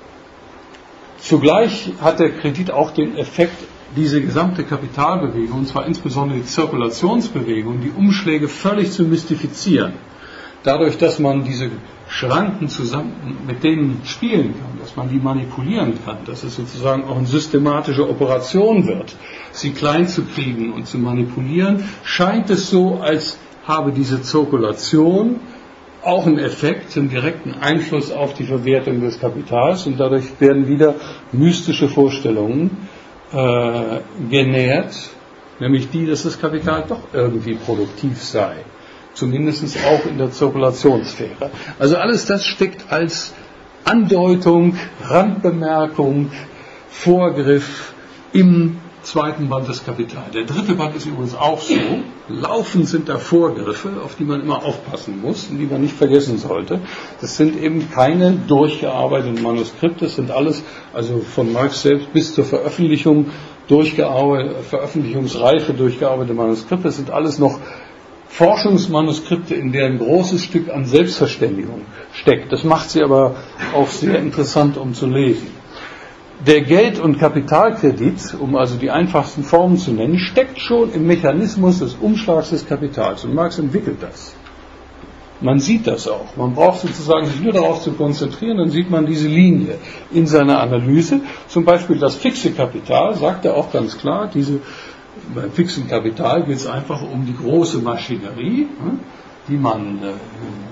Zugleich hat der Kredit auch den Effekt, diese gesamte Kapitalbewegung, und zwar insbesondere die Zirkulationsbewegung, die Umschläge völlig zu mystifizieren. Dadurch, dass man diese Schranken zusammen mit denen spielen kann, dass man die manipulieren kann, dass es sozusagen auch eine systematische Operation wird, sie klein zu kriegen und zu manipulieren, scheint es so, als habe diese Zirkulation auch einen Effekt, einen direkten Einfluss auf die Verwertung des Kapitals, und dadurch werden wieder mystische Vorstellungen äh, genährt, nämlich die, dass das Kapital doch irgendwie produktiv sei, zumindest auch in der Zirkulationssphäre. Also alles das steckt als Andeutung, Randbemerkung, Vorgriff im zweiten Band des Kapital. Der dritte Band ist übrigens auch so. Laufend sind da Vorgriffe, auf die man immer aufpassen muss und die man nicht vergessen sollte. Das sind eben keine durchgearbeiteten Manuskripte, das sind alles, also von Marx selbst bis zur Veröffentlichung, durchgearbeitet, veröffentlichungsreife durchgearbeitete Manuskripte. Das sind alles noch Forschungsmanuskripte, in deren ein großes Stück an Selbstverständigung steckt. Das macht sie aber auch sehr interessant, um zu lesen. Der Geld- und Kapitalkredit, um also die einfachsten Formen zu nennen, steckt schon im Mechanismus des Umschlags des Kapitals. Und Marx entwickelt das. Man sieht das auch. Man braucht sozusagen sich nur darauf zu konzentrieren, dann sieht man diese Linie in seiner Analyse. Zum Beispiel das fixe Kapital, sagt er auch ganz klar, diese, beim fixen Kapital geht es einfach um die große Maschinerie, die man, äh,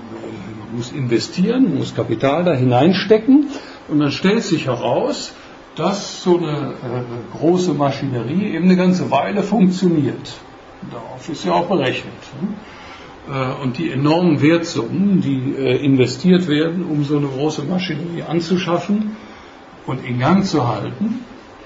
man muss investieren, man muss Kapital da hineinstecken, und dann stellt sich heraus, dass so eine äh, große Maschinerie eben eine ganze Weile funktioniert. Darauf ist ja auch berechnet. Äh, und die enormen Wertsummen, die äh, investiert werden, um so eine große Maschinerie anzuschaffen und in Gang zu halten,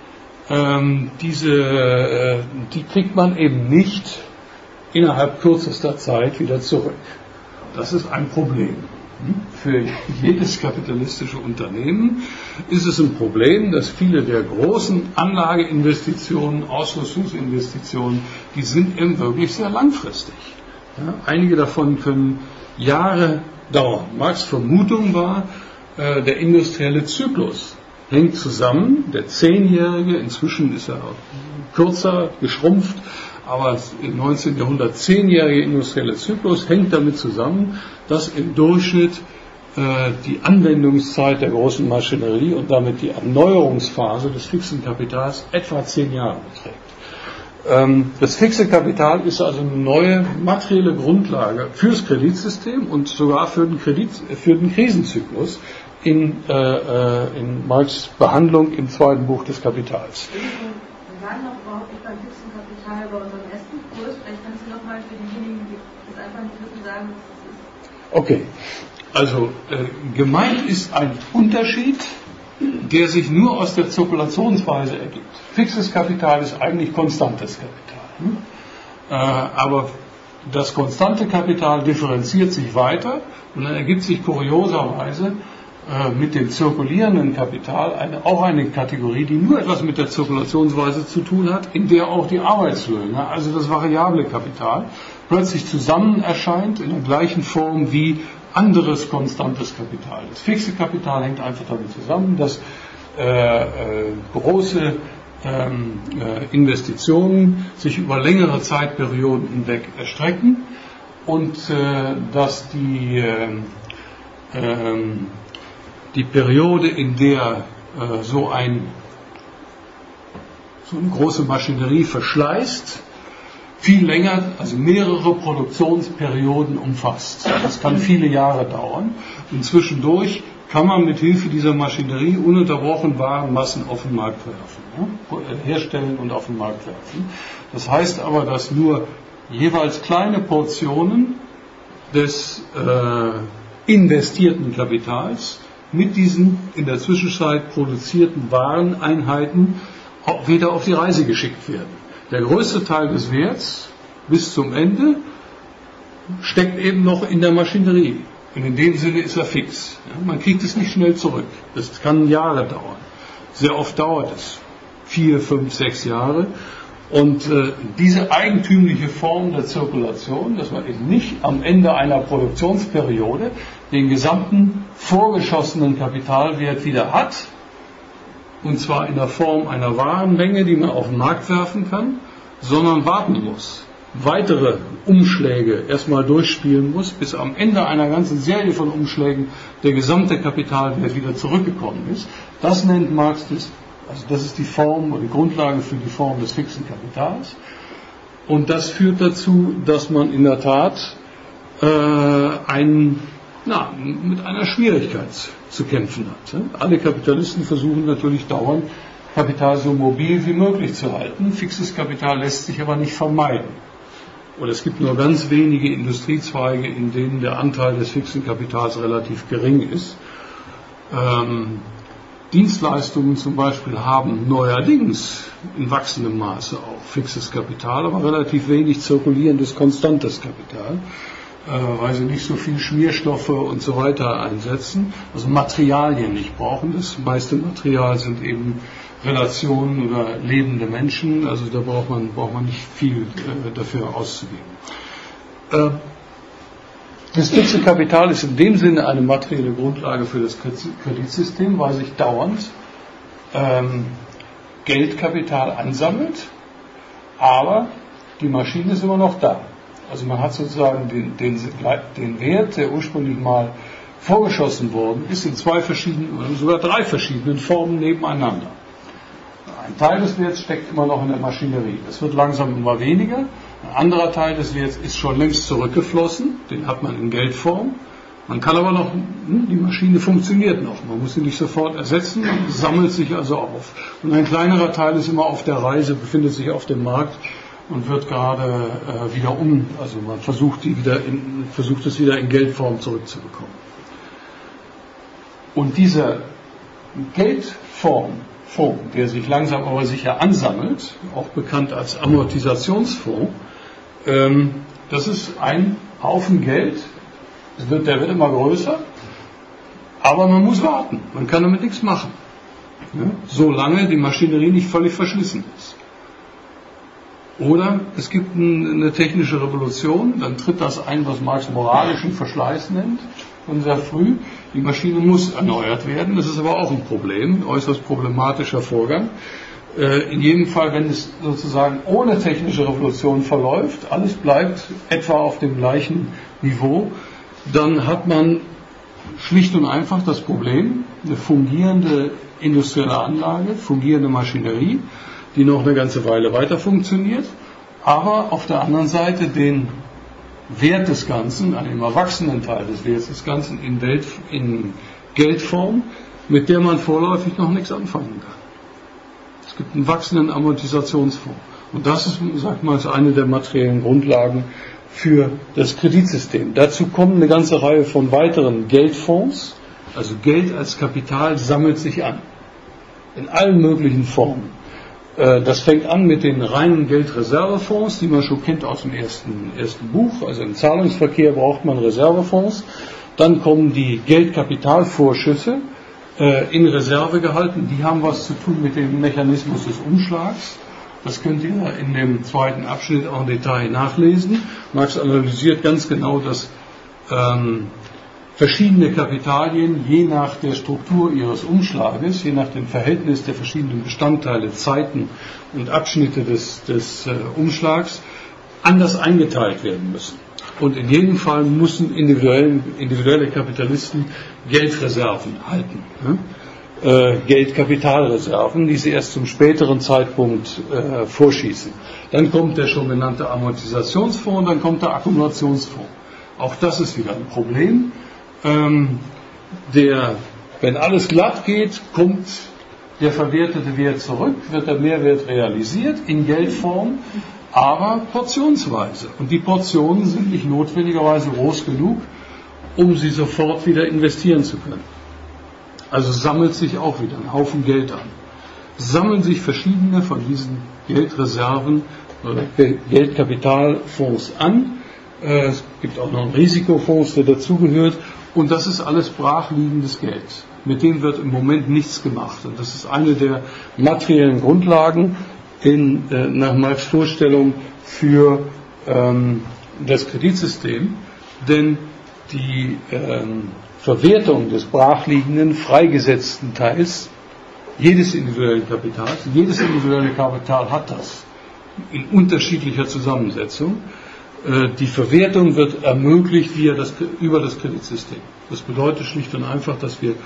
ähm, diese, äh, die kriegt man eben nicht innerhalb kürzester Zeit wieder zurück. Das ist ein Problem. Für jedes kapitalistische Unternehmen ist es ein Problem, dass viele der großen Anlageinvestitionen, Ausrüstungsinvestitionen, die sind eben wirklich sehr langfristig. Ja, einige davon können Jahre dauern. Marx' Vermutung war, äh, der industrielle Zyklus hängt zusammen, der zehnjährige, inzwischen ist er kürzer, geschrumpft, aber im neunzehnten Jahrhundert zehnjährige industrielle Zyklus hängt damit zusammen, dass im Durchschnitt äh, die Anwendungszeit der großen Maschinerie und damit die Erneuerungsphase des fixen Kapitals etwa zehn Jahre beträgt. Ähm, das fixe Kapital ist also eine neue materielle Grundlage fürs Kreditsystem und sogar für den, Kredit, für den Krisenzyklus in, äh, in Marx' Behandlung im zweiten Buch des Kapitals. Wir waren noch überhaupt nicht beim fixen Kapital bei unserem ersten Kurs. Vielleicht kannst du nochmal für diejenigen, die das einfach nicht wissen, sagen, was das ist. Okay, also äh, gemeint ist ein Unterschied, der sich nur aus der Zirkulationsweise ergibt. Fixes Kapital ist eigentlich konstantes Kapital. Hm? Äh, aber das konstante Kapital differenziert sich weiter und dann ergibt sich kurioserweise mit dem zirkulierenden Kapital eine, auch eine Kategorie, die nur etwas mit der Zirkulationsweise zu tun hat, in der auch die Arbeitslöhne, also das variable Kapital, plötzlich zusammen erscheint in der gleichen Form wie anderes konstantes Kapital. Das fixe Kapital hängt einfach damit zusammen, dass äh, äh, große ähm, äh, Investitionen sich über längere Zeitperioden hinweg erstrecken und äh, dass die äh, äh, die Periode, in der äh, so, ein, so eine große Maschinerie verschleißt, viel länger, also mehrere Produktionsperioden umfasst. Das kann viele Jahre dauern. Und zwischendurch kann man mit Hilfe dieser Maschinerie ununterbrochen Warenmassen auf den Markt werfen, ja? herstellen und auf den Markt werfen. Das heißt aber, dass nur jeweils kleine Portionen des äh, investierten Kapitals mit diesen in der Zwischenzeit produzierten Wareneinheiten auch wieder auf die Reise geschickt werden. Der größte Teil des Werts bis zum Ende steckt eben noch in der Maschinerie. Und in dem Sinne ist er fix. Ja, man kriegt es nicht schnell zurück. Das kann Jahre dauern. Sehr oft dauert es vier, fünf, sechs Jahre. Und äh, diese eigentümliche Form der Zirkulation, dass man eben nicht am Ende einer Produktionsperiode den gesamten vorgeschossenen Kapitalwert wieder hat, und zwar in der Form einer Warenmenge, die man auf den Markt werfen kann, sondern warten muss, weitere Umschläge erstmal durchspielen muss, bis am Ende einer ganzen Serie von Umschlägen der gesamte Kapitalwert wieder zurückgekommen ist. Das nennt Marx das. Also das ist die Form oder die Grundlage für die Form des fixen Kapitals. Und das führt dazu, dass man in der Tat äh, einen, na, mit einer Schwierigkeit zu kämpfen hat. Alle Kapitalisten versuchen natürlich dauernd, Kapital so mobil wie möglich zu halten. Fixes Kapital lässt sich aber nicht vermeiden. Oder es gibt nur ganz wenige Industriezweige, in denen der Anteil des fixen Kapitals relativ gering ist. Ähm, Dienstleistungen zum Beispiel haben neuerdings in wachsendem Maße auch fixes Kapital, aber relativ wenig zirkulierendes, konstantes Kapital, äh, weil sie nicht so viel Schmierstoffe und so weiter einsetzen, also Materialien nicht brauchen. Das meiste Material sind eben Relationen oder lebende Menschen, also da braucht man, braucht man nicht viel äh, dafür auszugeben. Äh, Das fixe Kapital ist in dem Sinne eine materielle Grundlage für das Kreditsystem, weil sich dauernd ähm, Geldkapital ansammelt, aber die Maschine ist immer noch da. Also man hat sozusagen den, den, den Wert, der ursprünglich mal vorgeschossen worden ist, in zwei verschiedenen oder sogar drei verschiedenen Formen nebeneinander. Ein Teil des Werts steckt immer noch in der Maschinerie. Das wird langsam immer weniger. Ein anderer Teil des Werts ist schon längst zurückgeflossen, den hat man in Geldform, Man kann aber noch, die Maschine funktioniert noch, man muss sie nicht sofort ersetzen, sammelt sich also auf. Und ein kleinerer Teil ist immer auf der Reise, befindet sich auf dem Markt und wird gerade äh, wieder um, also man versucht, die wieder in, versucht es wieder in Geldform zurückzubekommen. Und dieser Geldform, Fonds, der sich langsam aber sicher ansammelt, auch bekannt als Amortisationsfonds, ähm, das ist ein Haufen Geld. Wird, der wird immer größer, aber man muss warten. Man kann damit nichts machen. Ja? Solange die Maschinerie nicht völlig verschlissen ist. Oder es gibt eine technische Revolution, dann tritt das ein, was Marx moralischen Verschleiß nennt, schon sehr früh. Die Maschine muss erneuert werden, das ist aber auch ein Problem, ein äußerst problematischer Vorgang. In jedem Fall, wenn es sozusagen ohne technische Revolution verläuft, alles bleibt etwa auf dem gleichen Niveau, dann hat man schlicht und einfach das Problem, eine fungierende industrielle Anlage, fungierende Maschinerie, die noch eine ganze Weile weiter funktioniert, aber auf der anderen Seite den Wert des Ganzen, einen immer wachsenden Teil des Werts des Ganzen in, Welt, in Geldform, mit der man vorläufig noch nichts anfangen kann. Es gibt einen wachsenden Amortisationsfonds. Und das ist, sag ich mal, eine der materiellen Grundlagen für das Kreditsystem. Dazu kommen eine ganze Reihe von weiteren Geldfonds, also Geld als Kapital sammelt sich an. In allen möglichen Formen. Das fängt an mit den reinen Geldreservefonds, die man schon kennt aus dem ersten, ersten Buch. Also im Zahlungsverkehr braucht man Reservefonds. Dann kommen die Geldkapitalvorschüsse in Reserve gehalten. Die haben was zu tun mit dem Mechanismus des Umschlags. Das könnt ihr in dem zweiten Abschnitt en Detail nachlesen. Marx analysiert ganz genau, dass ähm, verschiedene Kapitalien je nach der Struktur ihres Umschlages, je nach dem Verhältnis der verschiedenen Bestandteile, Zeiten und Abschnitte des, des äh, Umschlags anders eingeteilt werden müssen. Und in jedem Fall müssen individuelle, individuelle Kapitalisten Geldreserven halten. Ne? Äh, Geldkapitalreserven, die sie erst zum späteren Zeitpunkt äh, vorschießen. Dann kommt der schon genannte Amortisationsfonds, dann kommt der Akkumulationsfonds. Auch das ist wieder ein Problem. Ähm, der, wenn alles glatt geht, kommt der verwertete Wert zurück, wird der Mehrwert realisiert in Geldform, aber portionsweise. Und die Portionen sind nicht notwendigerweise groß genug, um sie sofort wieder investieren zu können. Also sammelt sich auch wieder ein Haufen Geld an. Sammeln sich verschiedene von diesen Geldreserven oder Geldkapitalfonds an. Es gibt auch noch einen Risikofonds, der dazugehört. Und das ist alles brachliegendes Geld. Mit dem wird im Moment nichts gemacht. Und das ist eine der materiellen Grundlagen in, äh, nach Marx' Vorstellung für ähm, das Kreditsystem. Denn die ähm, Verwertung des brachliegenden, freigesetzten Teils jedes individuellen Kapitals, jedes individuelle Kapital hat das in unterschiedlicher Zusammensetzung. Die Verwertung wird ermöglicht via das, über das Kreditsystem. Das bedeutet schlicht und einfach, dass wir,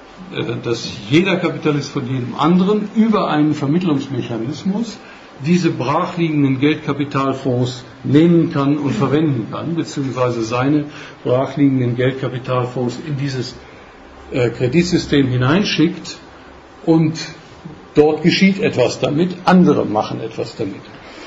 dass jeder Kapitalist von jedem anderen über einen Vermittlungsmechanismus diese brachliegenden Geldkapitalfonds nehmen kann und verwenden kann, beziehungsweise seine brachliegenden Geldkapitalfonds in dieses äh, Kreditsystem hineinschickt und dort geschieht etwas damit, andere machen etwas damit.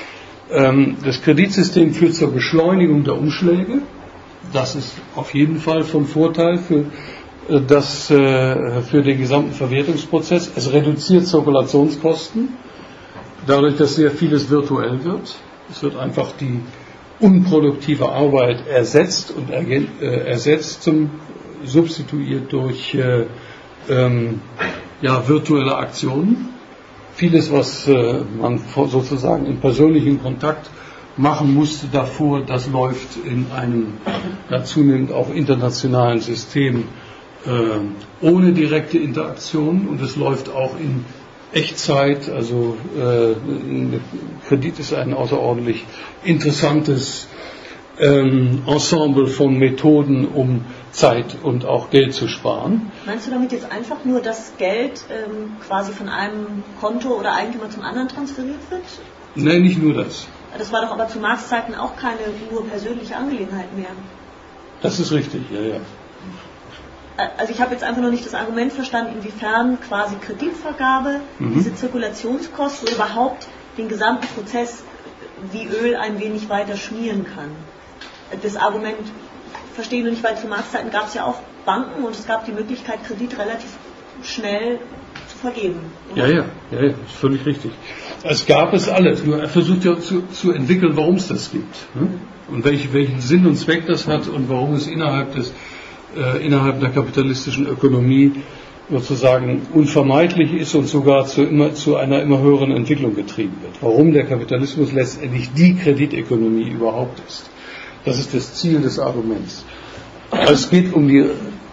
Ähm, das Kreditsystem führt zur Beschleunigung der Umschläge, das ist auf jeden Fall von Vorteil für, äh, das, äh, für den gesamten Verwertungsprozess. Es reduziert Zirkulationskosten, dadurch, dass sehr vieles virtuell wird. Es wird einfach die unproduktive Arbeit ersetzt und äh, ersetzt, zum, substituiert durch äh, ähm, ja, virtuelle Aktionen. Vieles, was äh, man sozusagen in persönlichen Kontakt machen musste davor, das läuft in einem ja, zunehmend auch internationalen System äh, ohne direkte Interaktion und es läuft auch in Echtzeit, also äh, Kredit ist ein außerordentlich interessantes ähm, Ensemble von Methoden, um Zeit und auch Geld zu sparen. Meinst du damit jetzt einfach nur, dass Geld ähm, quasi von einem Konto oder Eigentümer zum anderen transferiert wird? Nein, nicht nur das. Das war doch aber zu Marx Zeiten auch keine nur persönliche Angelegenheit mehr. Das ist richtig, ja, ja. also ich habe jetzt einfach noch nicht das Argument verstanden, inwiefern quasi Kreditvergabe, mhm. diese Zirkulationskosten überhaupt den gesamten Prozess wie Öl ein wenig weiter schmieren kann. Das Argument verstehe ich noch nicht, weil zu Marx-Zeiten gab es ja auch Banken und es gab die Möglichkeit, Kredit relativ schnell zu vergeben. Oder? Ja, ja, ja, ja, ist völlig richtig. Es gab es alles, nur er versucht ja zu, zu entwickeln, warum es das gibt. Ne? Und welch, welchen Sinn und Zweck das hat und warum es innerhalb des äh, innerhalb der kapitalistischen Ökonomie sozusagen unvermeidlich ist und sogar zu, immer, zu einer immer höheren Entwicklung getrieben wird. Warum der Kapitalismus letztendlich die Kreditökonomie überhaupt ist. Das ist das Ziel des Arguments. Also es geht um die,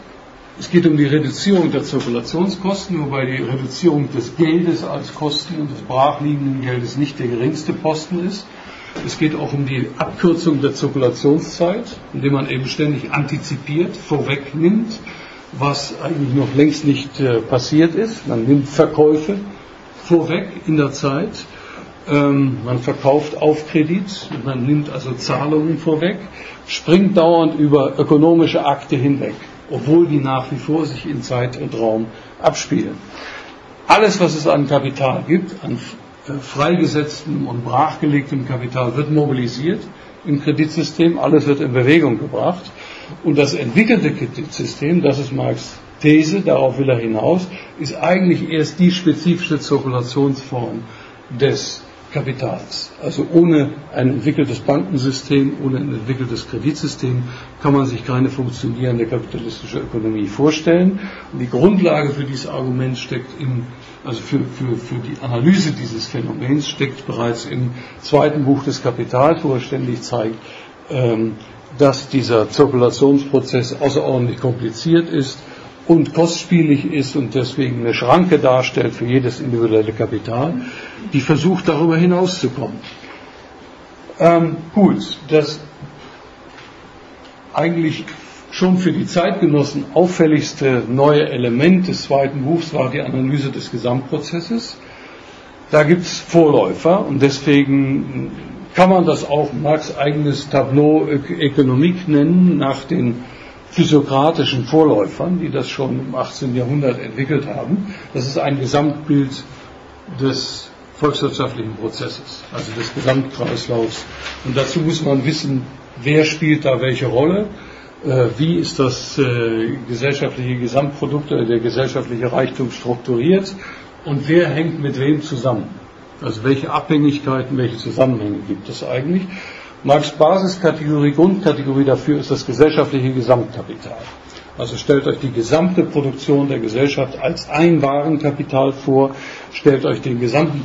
es geht um die Reduzierung der Zirkulationskosten, wobei die Reduzierung des Geldes als Kosten und des brachliegenden Geldes nicht der geringste Posten ist. Es geht auch um die Abkürzung der Zirkulationszeit, indem man eben ständig antizipiert, vorwegnimmt, was eigentlich noch längst nicht äh, passiert ist. Man nimmt Verkäufe vorweg in der Zeit. Ähm, man verkauft auf Kredit, man nimmt also Zahlungen vorweg, springt dauernd über ökonomische Akte hinweg, obwohl die nach wie vor sich in Zeit und Raum abspielen. Alles, was es an Kapital gibt, an äh, freigesetztem und brachgelegtem Kapital, wird mobilisiert im Kreditsystem, alles wird in Bewegung gebracht. Und das entwickelte Kreditsystem, das ist Marx' These, darauf will er hinaus, ist eigentlich erst die spezifische Zirkulationsform des Kapitals. Also ohne ein entwickeltes Bankensystem, ohne ein entwickeltes Kreditsystem kann man sich keine funktionierende kapitalistische Ökonomie vorstellen. Und die Grundlage für dieses Argument steckt im, also für, für, für die Analyse dieses Phänomens steckt bereits im zweiten Buch des Kapitals, wo er ständig zeigt, ähm, dass dieser Zirkulationsprozess außerordentlich kompliziert ist und kostspielig ist und deswegen eine Schranke darstellt für jedes individuelle Kapital, die versucht, darüber hinauszukommen. Ähm, gut, das eigentlich schon für die Zeitgenossen auffälligste neue Element des zweiten Buchs war die Analyse des Gesamtprozesses. Da gibt es Vorläufer und deswegen kann man das auch Marx' eigenes Tableau Ökonomik nennen, nach den physiokratischen Vorläufern, die das schon im achtzehnten Jahrhundert entwickelt haben. Das ist ein Gesamtbild des volkswirtschaftlichen Prozesses, also des Gesamtkreislaufs. Und dazu muss man wissen, wer spielt da welche Rolle, äh, wie ist das äh, gesellschaftliche Gesamtprodukt oder der gesellschaftliche Reichtum strukturiert und wer hängt mit wem zusammen. Also welche Abhängigkeiten, welche Zusammenhänge gibt es eigentlich. Marx' Basiskategorie, Grundkategorie dafür ist das gesellschaftliche Gesamtkapital. Also stellt euch die gesamte Produktion der Gesellschaft als ein Warenkapital vor, stellt euch den gesamten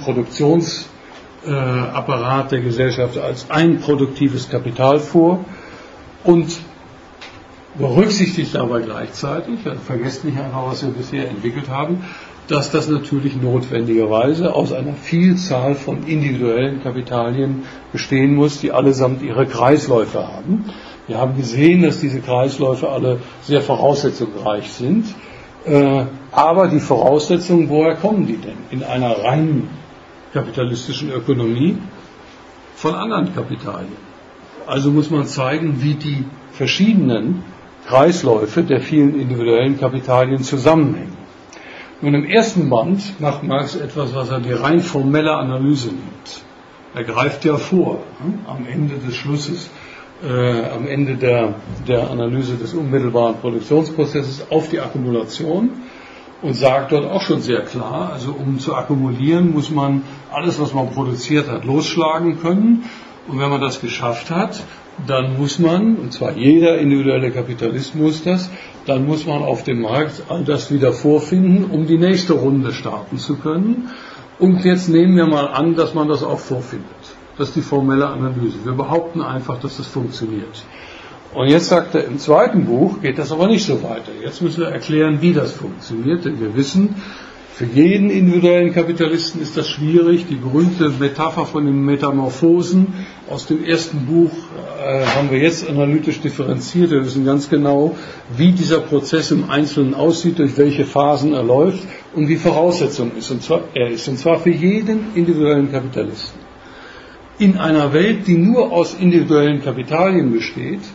Produktionsapparat äh, der Gesellschaft als ein produktives Kapital vor und berücksichtigt dabei gleichzeitig, also vergesst nicht einfach, was wir bisher entwickelt haben, dass das natürlich notwendigerweise aus einer Vielzahl von individuellen Kapitalien bestehen muss, die allesamt ihre Kreisläufe haben. Wir haben gesehen, dass diese Kreisläufe alle sehr voraussetzungsreich sind. Äh, aber die Voraussetzungen, woher kommen die denn? In einer rein kapitalistischen Ökonomie von anderen Kapitalien. Also muss man zeigen, wie die verschiedenen Kreisläufe der vielen individuellen Kapitalien zusammenhängen. Nun im ersten Band macht Marx etwas, was er die rein formelle Analyse nennt. Er greift ja vor, hm, am Ende des Schlusses, äh, am Ende der, der Analyse des unmittelbaren Produktionsprozesses auf die Akkumulation und sagt dort auch schon sehr klar, also um zu akkumulieren, muss man alles, was man produziert hat, losschlagen können. Und wenn man das geschafft hat, dann muss man, und zwar jeder individuelle Kapitalist muss das, dann muss man auf dem Markt all das wieder vorfinden, um die nächste Runde starten zu können. Und jetzt nehmen wir mal an, dass man das auch vorfindet. Das ist die formelle Analyse. Wir behaupten einfach, dass das funktioniert. Und jetzt sagt er, im zweiten Buch geht das aber nicht so weiter. Jetzt müssen wir erklären, wie das funktioniert, denn wir wissen, für jeden individuellen Kapitalisten ist das schwierig. Die berühmte Metapher von den Metamorphosen aus dem ersten Buch äh, haben wir jetzt analytisch differenziert. Wir wissen ganz genau, wie dieser Prozess im Einzelnen aussieht, durch welche Phasen er läuft und wie Voraussetzung ist. Und zwar, er ist, und zwar für jeden individuellen Kapitalisten. In einer Welt, die nur aus individuellen Kapitalien besteht,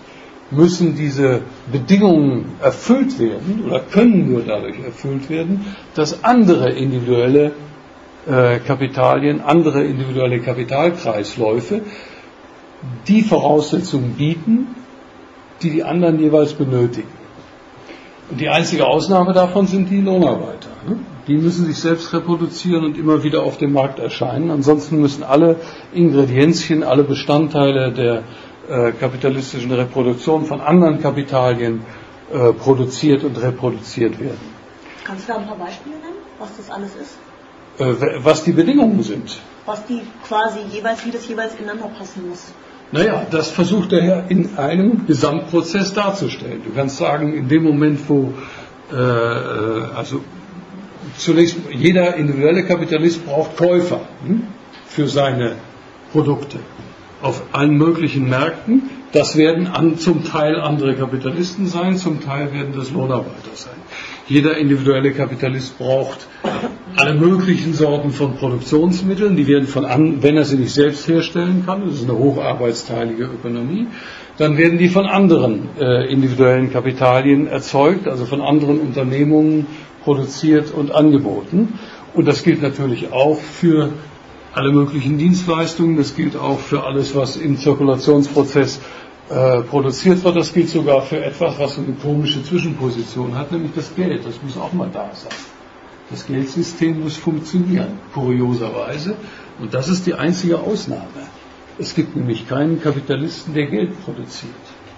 müssen diese Bedingungen erfüllt werden oder können nur dadurch erfüllt werden, dass andere individuelle äh, Kapitalien, andere individuelle Kapitalkreisläufe die Voraussetzungen bieten, die die anderen jeweils benötigen. Und die einzige Ausnahme davon sind die Lohnarbeiter. Die müssen sich selbst reproduzieren und immer wieder auf dem Markt erscheinen. Ansonsten müssen alle Ingredienzien, alle Bestandteile der äh, kapitalistischen Reproduktion von anderen Kapitalien äh, produziert und reproduziert werden. Kannst du da ein paar Beispiele nennen, was das alles ist? Äh, was die Bedingungen sind. Was die quasi jeweils, wie das jeweils ineinander passen muss. Naja, das versucht er ja in einem Gesamtprozess darzustellen. Du kannst sagen, in dem Moment, wo äh, also zunächst jeder individuelle Kapitalist braucht Käufer hm, für seine Produkte auf allen möglichen Märkten. Das werden an, zum Teil andere Kapitalisten sein, zum Teil werden das Lohnarbeiter sein. Jeder individuelle Kapitalist braucht alle möglichen Sorten von Produktionsmitteln, die werden von an, wenn er sie nicht selbst herstellen kann, das ist eine hocharbeitsteilige Ökonomie, dann werden die von anderen äh, individuellen Kapitalien erzeugt, also von anderen Unternehmungen produziert und angeboten. Und das gilt natürlich auch für alle möglichen Dienstleistungen, das gilt auch für alles, was im Zirkulationsprozess äh, produziert wird, das gilt sogar für etwas, was so eine komische Zwischenposition hat, nämlich das Geld, das muss auch mal da sein. Das Geldsystem muss funktionieren, kurioserweise. Und das ist die einzige Ausnahme. Es gibt nämlich keinen Kapitalisten, der Geld produziert.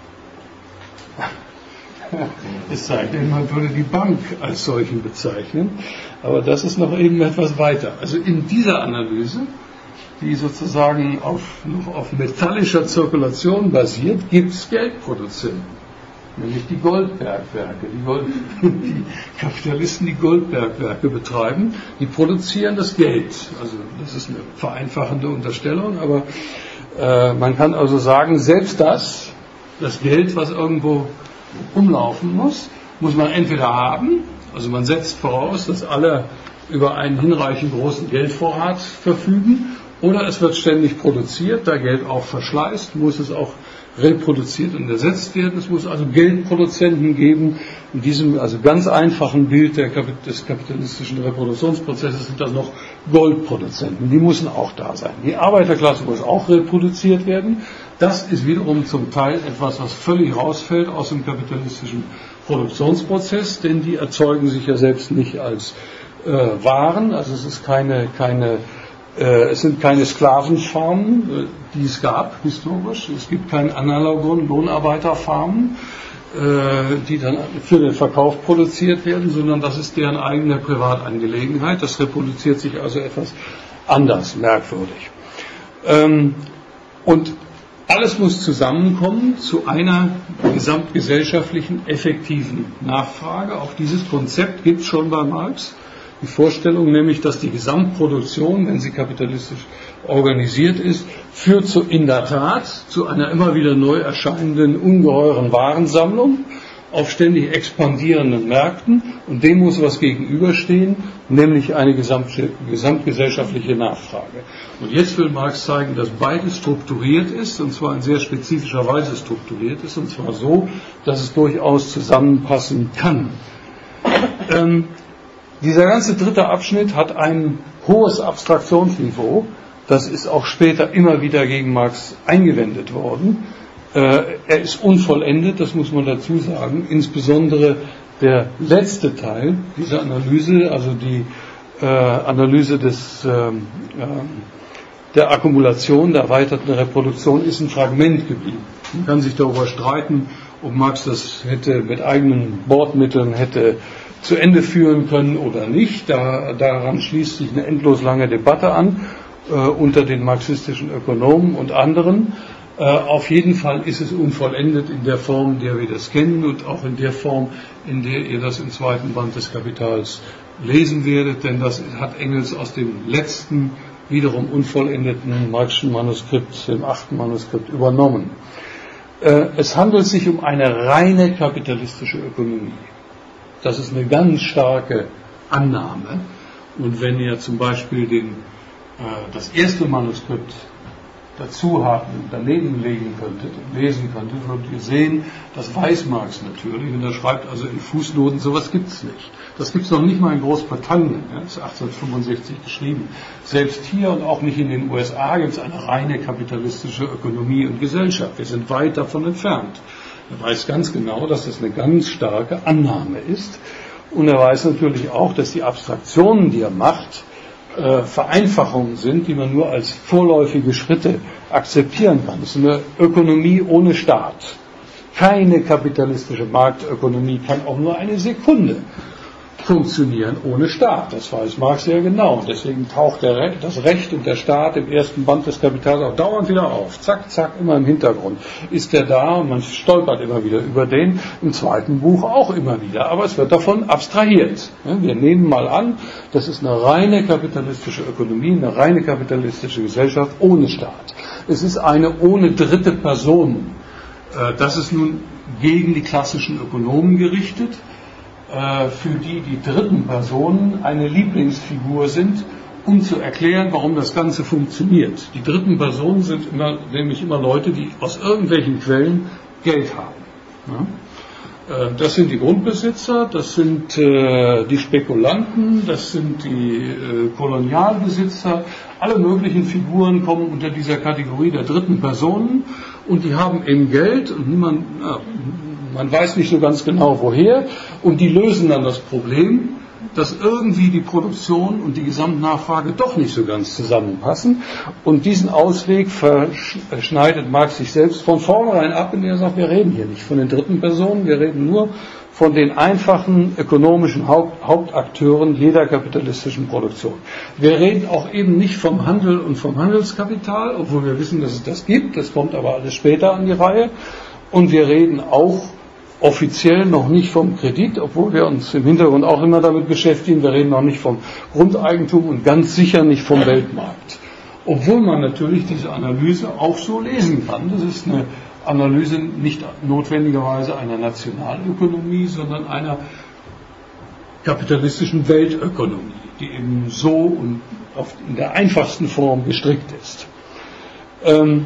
Es sei denn, man würde die Bank als solchen bezeichnen. Aber das ist noch eben etwas weiter. Also in dieser Analyse, die sozusagen auf, noch auf metallischer Zirkulation basiert, gibt es Geldproduzenten. Nämlich die Goldbergwerke, die, Gold, die Kapitalisten, die Goldbergwerke betreiben, die produzieren das Geld. Also das ist eine vereinfachende Unterstellung, aber äh, man kann also sagen, selbst das, das Geld, was irgendwo umlaufen muss, muss man entweder haben, also man setzt voraus, dass alle über einen hinreichend großen Geldvorrat verfügen, oder es wird ständig produziert, da Geld auch verschleißt, muss es auch reproduziert und ersetzt werden. Es muss also Geldproduzenten geben. In diesem also ganz einfachen Bild der Kapit- des kapitalistischen Reproduktionsprozesses sind das noch Goldproduzenten. Die müssen auch da sein. Die Arbeiterklasse muss auch reproduziert werden. Das ist wiederum zum Teil etwas, was völlig rausfällt aus dem kapitalistischen Produktionsprozess, denn die erzeugen sich ja selbst nicht als äh, Waren. Also es ist keine, keine Es sind keine Sklavenfarmen, die es gab, historisch. Es gibt keine analogen Lohnarbeiterfarmen, die dann für den Verkauf produziert werden, sondern das ist deren eigene Privatangelegenheit. Das reproduziert sich also etwas anders, merkwürdig. Und alles muss zusammenkommen zu einer gesamtgesellschaftlichen, effektiven Nachfrage. Auch dieses Konzept gibt es schon bei Marx. Die Vorstellung nämlich, dass die Gesamtproduktion, wenn sie kapitalistisch organisiert ist, führt zu, in der Tat zu einer immer wieder neu erscheinenden ungeheuren Warensammlung auf ständig expandierenden Märkten, und dem muss was gegenüberstehen, nämlich eine gesamt, gesamtgesellschaftliche Nachfrage. Und jetzt will Marx zeigen, dass beides strukturiert ist, und zwar in sehr spezifischer Weise strukturiert ist, und zwar so, dass es durchaus zusammenpassen kann. Ähm, Dieser ganze dritte Abschnitt hat ein hohes Abstraktionsniveau. Das ist auch später immer wieder gegen Marx eingewendet worden. Äh, er ist unvollendet, das muss man dazu sagen. Insbesondere der letzte Teil dieser Analyse, also die äh, Analyse des, äh, äh, der Akkumulation, der erweiterten Reproduktion, ist ein Fragment geblieben. Man kann sich darüber streiten, ob Marx das hätte mit eigenen Bordmitteln hätte zu Ende führen können oder nicht. Da, daran schließt sich eine endlos lange Debatte an äh, unter den marxistischen Ökonomen und anderen. Äh, auf jeden Fall ist es unvollendet in der Form, in der wir das kennen, und auch in der Form, in der ihr das im zweiten Band des Kapitals lesen werdet, denn das hat Engels aus dem letzten, wiederum unvollendeten Marxischen Manuskript, dem achten Manuskript, übernommen. Äh, es handelt sich um eine reine kapitalistische Ökonomie. Das ist eine ganz starke Annahme. Und wenn ihr zum Beispiel den, äh, das erste Manuskript dazu daneben legen könntet und lesen könntet, würdet ihr sehen, das weiß Marx natürlich, und er schreibt also in Fußnoten, sowas gibt es nicht. Das gibt es noch nicht mal in Großbritannien, ja, das ist achtzehnhundertfünfundsechzig geschrieben. Selbst hier und auch nicht in den U S A gibt es eine reine kapitalistische Ökonomie und Gesellschaft. Wir sind weit davon entfernt. Er weiß ganz genau, dass das eine ganz starke Annahme ist, und er weiß natürlich auch, dass die Abstraktionen, die er macht, Vereinfachungen sind, die man nur als vorläufige Schritte akzeptieren kann. Das ist eine Ökonomie ohne Staat. Keine kapitalistische Marktökonomie kann auch nur eine Sekunde funktionieren ohne Staat. Das weiß Marx sehr genau. Deswegen taucht der, das Recht und der Staat im ersten Band des Kapitals auch dauernd wieder auf. Zack, zack, immer im Hintergrund. Ist der da und man stolpert immer wieder über den. Im zweiten Buch auch immer wieder. Aber es wird davon abstrahiert. Wir nehmen mal an, das ist eine reine kapitalistische Ökonomie, eine reine kapitalistische Gesellschaft ohne Staat. Es ist eine ohne dritte Personen. Das ist nun gegen die klassischen Ökonomen gerichtet, für die die dritten Personen eine Lieblingsfigur sind, um zu erklären, warum das Ganze funktioniert. Die dritten Personen sind immer, nämlich immer Leute, die aus irgendwelchen Quellen Geld haben. Ja? Das sind die Grundbesitzer, das sind die Spekulanten, das sind die Kolonialbesitzer. Alle möglichen Figuren kommen unter dieser Kategorie der dritten Personen, und die haben eben Geld und niemand, na, man weiß nicht so ganz genau woher, und die lösen dann das Problem, dass irgendwie die Produktion und die Gesamtnachfrage doch nicht so ganz zusammenpassen, und diesen Ausweg verschneidet Marx sich selbst von vornherein ab, indem er sagt, wir reden hier nicht von den dritten Personen, wir reden nur von den einfachen ökonomischen Haupt, Hauptakteuren jeder kapitalistischen Produktion. Wir reden auch eben nicht vom Handel und vom Handelskapital, obwohl wir wissen, dass es das gibt, das kommt aber alles später an die Reihe, und wir reden auch offiziell noch nicht vom Kredit, obwohl wir uns im Hintergrund auch immer damit beschäftigen. Wir reden noch nicht vom Grundeigentum und ganz sicher nicht vom Weltmarkt. Obwohl man natürlich diese Analyse auch so lesen kann. Das ist eine Analyse nicht notwendigerweise einer Nationalökonomie, sondern einer kapitalistischen Weltökonomie, die eben so und auf, in der einfachsten Form gestrickt ist. Ähm,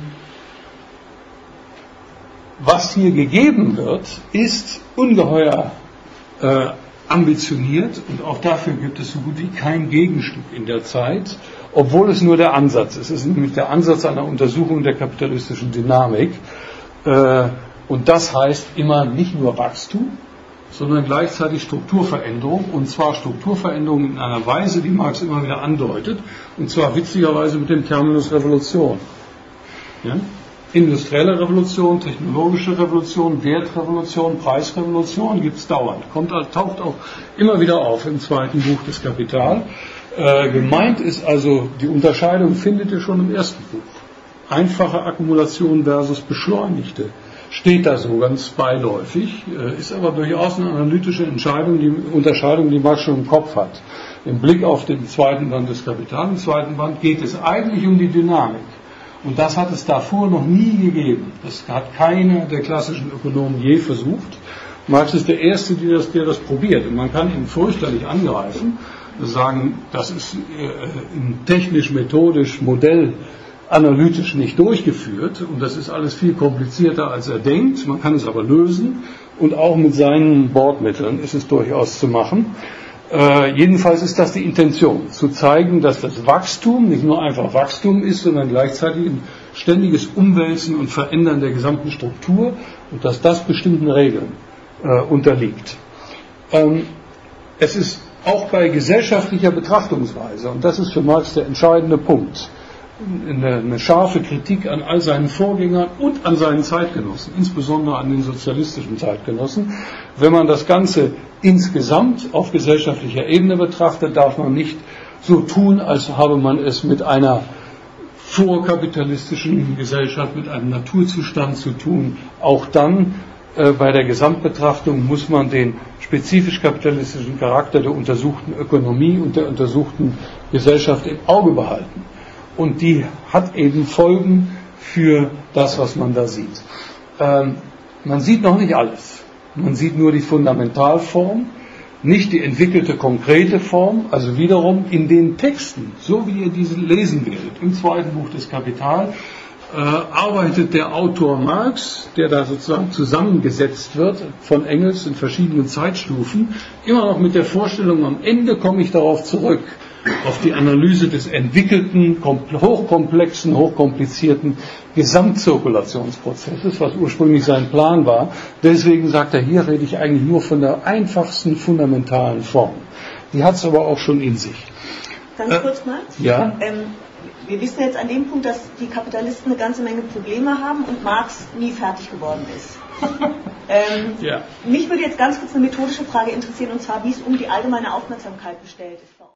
Was hier gegeben wird, ist ungeheuer äh, ambitioniert, und auch dafür gibt es so gut wie kein Gegenstück in der Zeit, obwohl es nur der Ansatz ist. Es ist nämlich der Ansatz einer Untersuchung der kapitalistischen Dynamik, äh, und das heißt immer nicht nur Wachstum, sondern gleichzeitig Strukturveränderung, und zwar Strukturveränderung in einer Weise, die Marx immer wieder andeutet, und zwar witzigerweise mit dem Terminus Revolution. Ja? Industrielle Revolution, technologische Revolution, Wertrevolution, Preisrevolution gibt es dauernd. Kommt, taucht auch immer wieder auf im zweiten Buch des Kapital. Äh, gemeint ist also, die Unterscheidung findet ihr schon im ersten Buch. Einfache Akkumulation versus beschleunigte. Steht da so ganz beiläufig, äh, ist aber durchaus eine analytische Entscheidung, die Unterscheidung, die Marx schon im Kopf hat. Im Blick auf den zweiten Band des Kapital, im zweiten Band geht es eigentlich um die Dynamik. Und das hat es davor noch nie gegeben. Das hat keiner der klassischen Ökonomen je versucht. Marx ist der Erste, der das, der das probiert. Und man kann ihn fürchterlich angreifen, sagen, das ist äh, technisch, methodisch, modellanalytisch nicht durchgeführt. Und das ist alles viel komplizierter, als er denkt. Man kann es aber lösen. Und auch mit seinen Bordmitteln ist es durchaus zu machen. Äh, jedenfalls ist das die Intention, zu zeigen, dass das Wachstum nicht nur einfach Wachstum ist, sondern gleichzeitig ein ständiges Umwälzen und Verändern der gesamten Struktur, und dass das bestimmten Regeln äh, unterliegt. Ähm, es ist auch bei gesellschaftlicher Betrachtungsweise, und das ist für Marx der entscheidende Punkt, eine, eine scharfe Kritik an all seinen Vorgängern und an seinen Zeitgenossen, insbesondere an den sozialistischen Zeitgenossen. Wenn man das Ganze insgesamt auf gesellschaftlicher Ebene betrachtet, darf man nicht so tun, als habe man es mit einer vorkapitalistischen Gesellschaft, mit einem Naturzustand zu tun. Auch dann äh, bei der Gesamtbetrachtung muss man den spezifisch kapitalistischen Charakter der untersuchten Ökonomie und der untersuchten Gesellschaft im Auge behalten. Und die hat eben Folgen für das, was man da sieht. Ähm, man sieht noch nicht alles. Man sieht nur die Fundamentalform, nicht die entwickelte konkrete Form, also wiederum in den Texten, so wie ihr diese lesen werdet, im zweiten Buch des Kapital, äh, arbeitet der Autor Marx, der da sozusagen zusammengesetzt wird von Engels in verschiedenen Zeitstufen, immer noch mit der Vorstellung, am Ende komme ich darauf zurück, auf die Analyse des entwickelten, hochkomplexen, hochkomplizierten Gesamtzirkulationsprozesses, was ursprünglich sein Plan war. Deswegen sagt er, hier rede ich eigentlich nur von der einfachsten, fundamentalen Form. Die hat es aber auch schon in sich. Ganz kurz mal. Ja. Ähm, wir wissen jetzt an dem Punkt, dass die Kapitalisten eine ganze Menge Probleme haben und Marx nie fertig geworden ist. ähm, ja. Mich würde jetzt ganz kurz eine methodische Frage interessieren, und zwar, wie es um die allgemeine Aufmerksamkeit bestellt ist.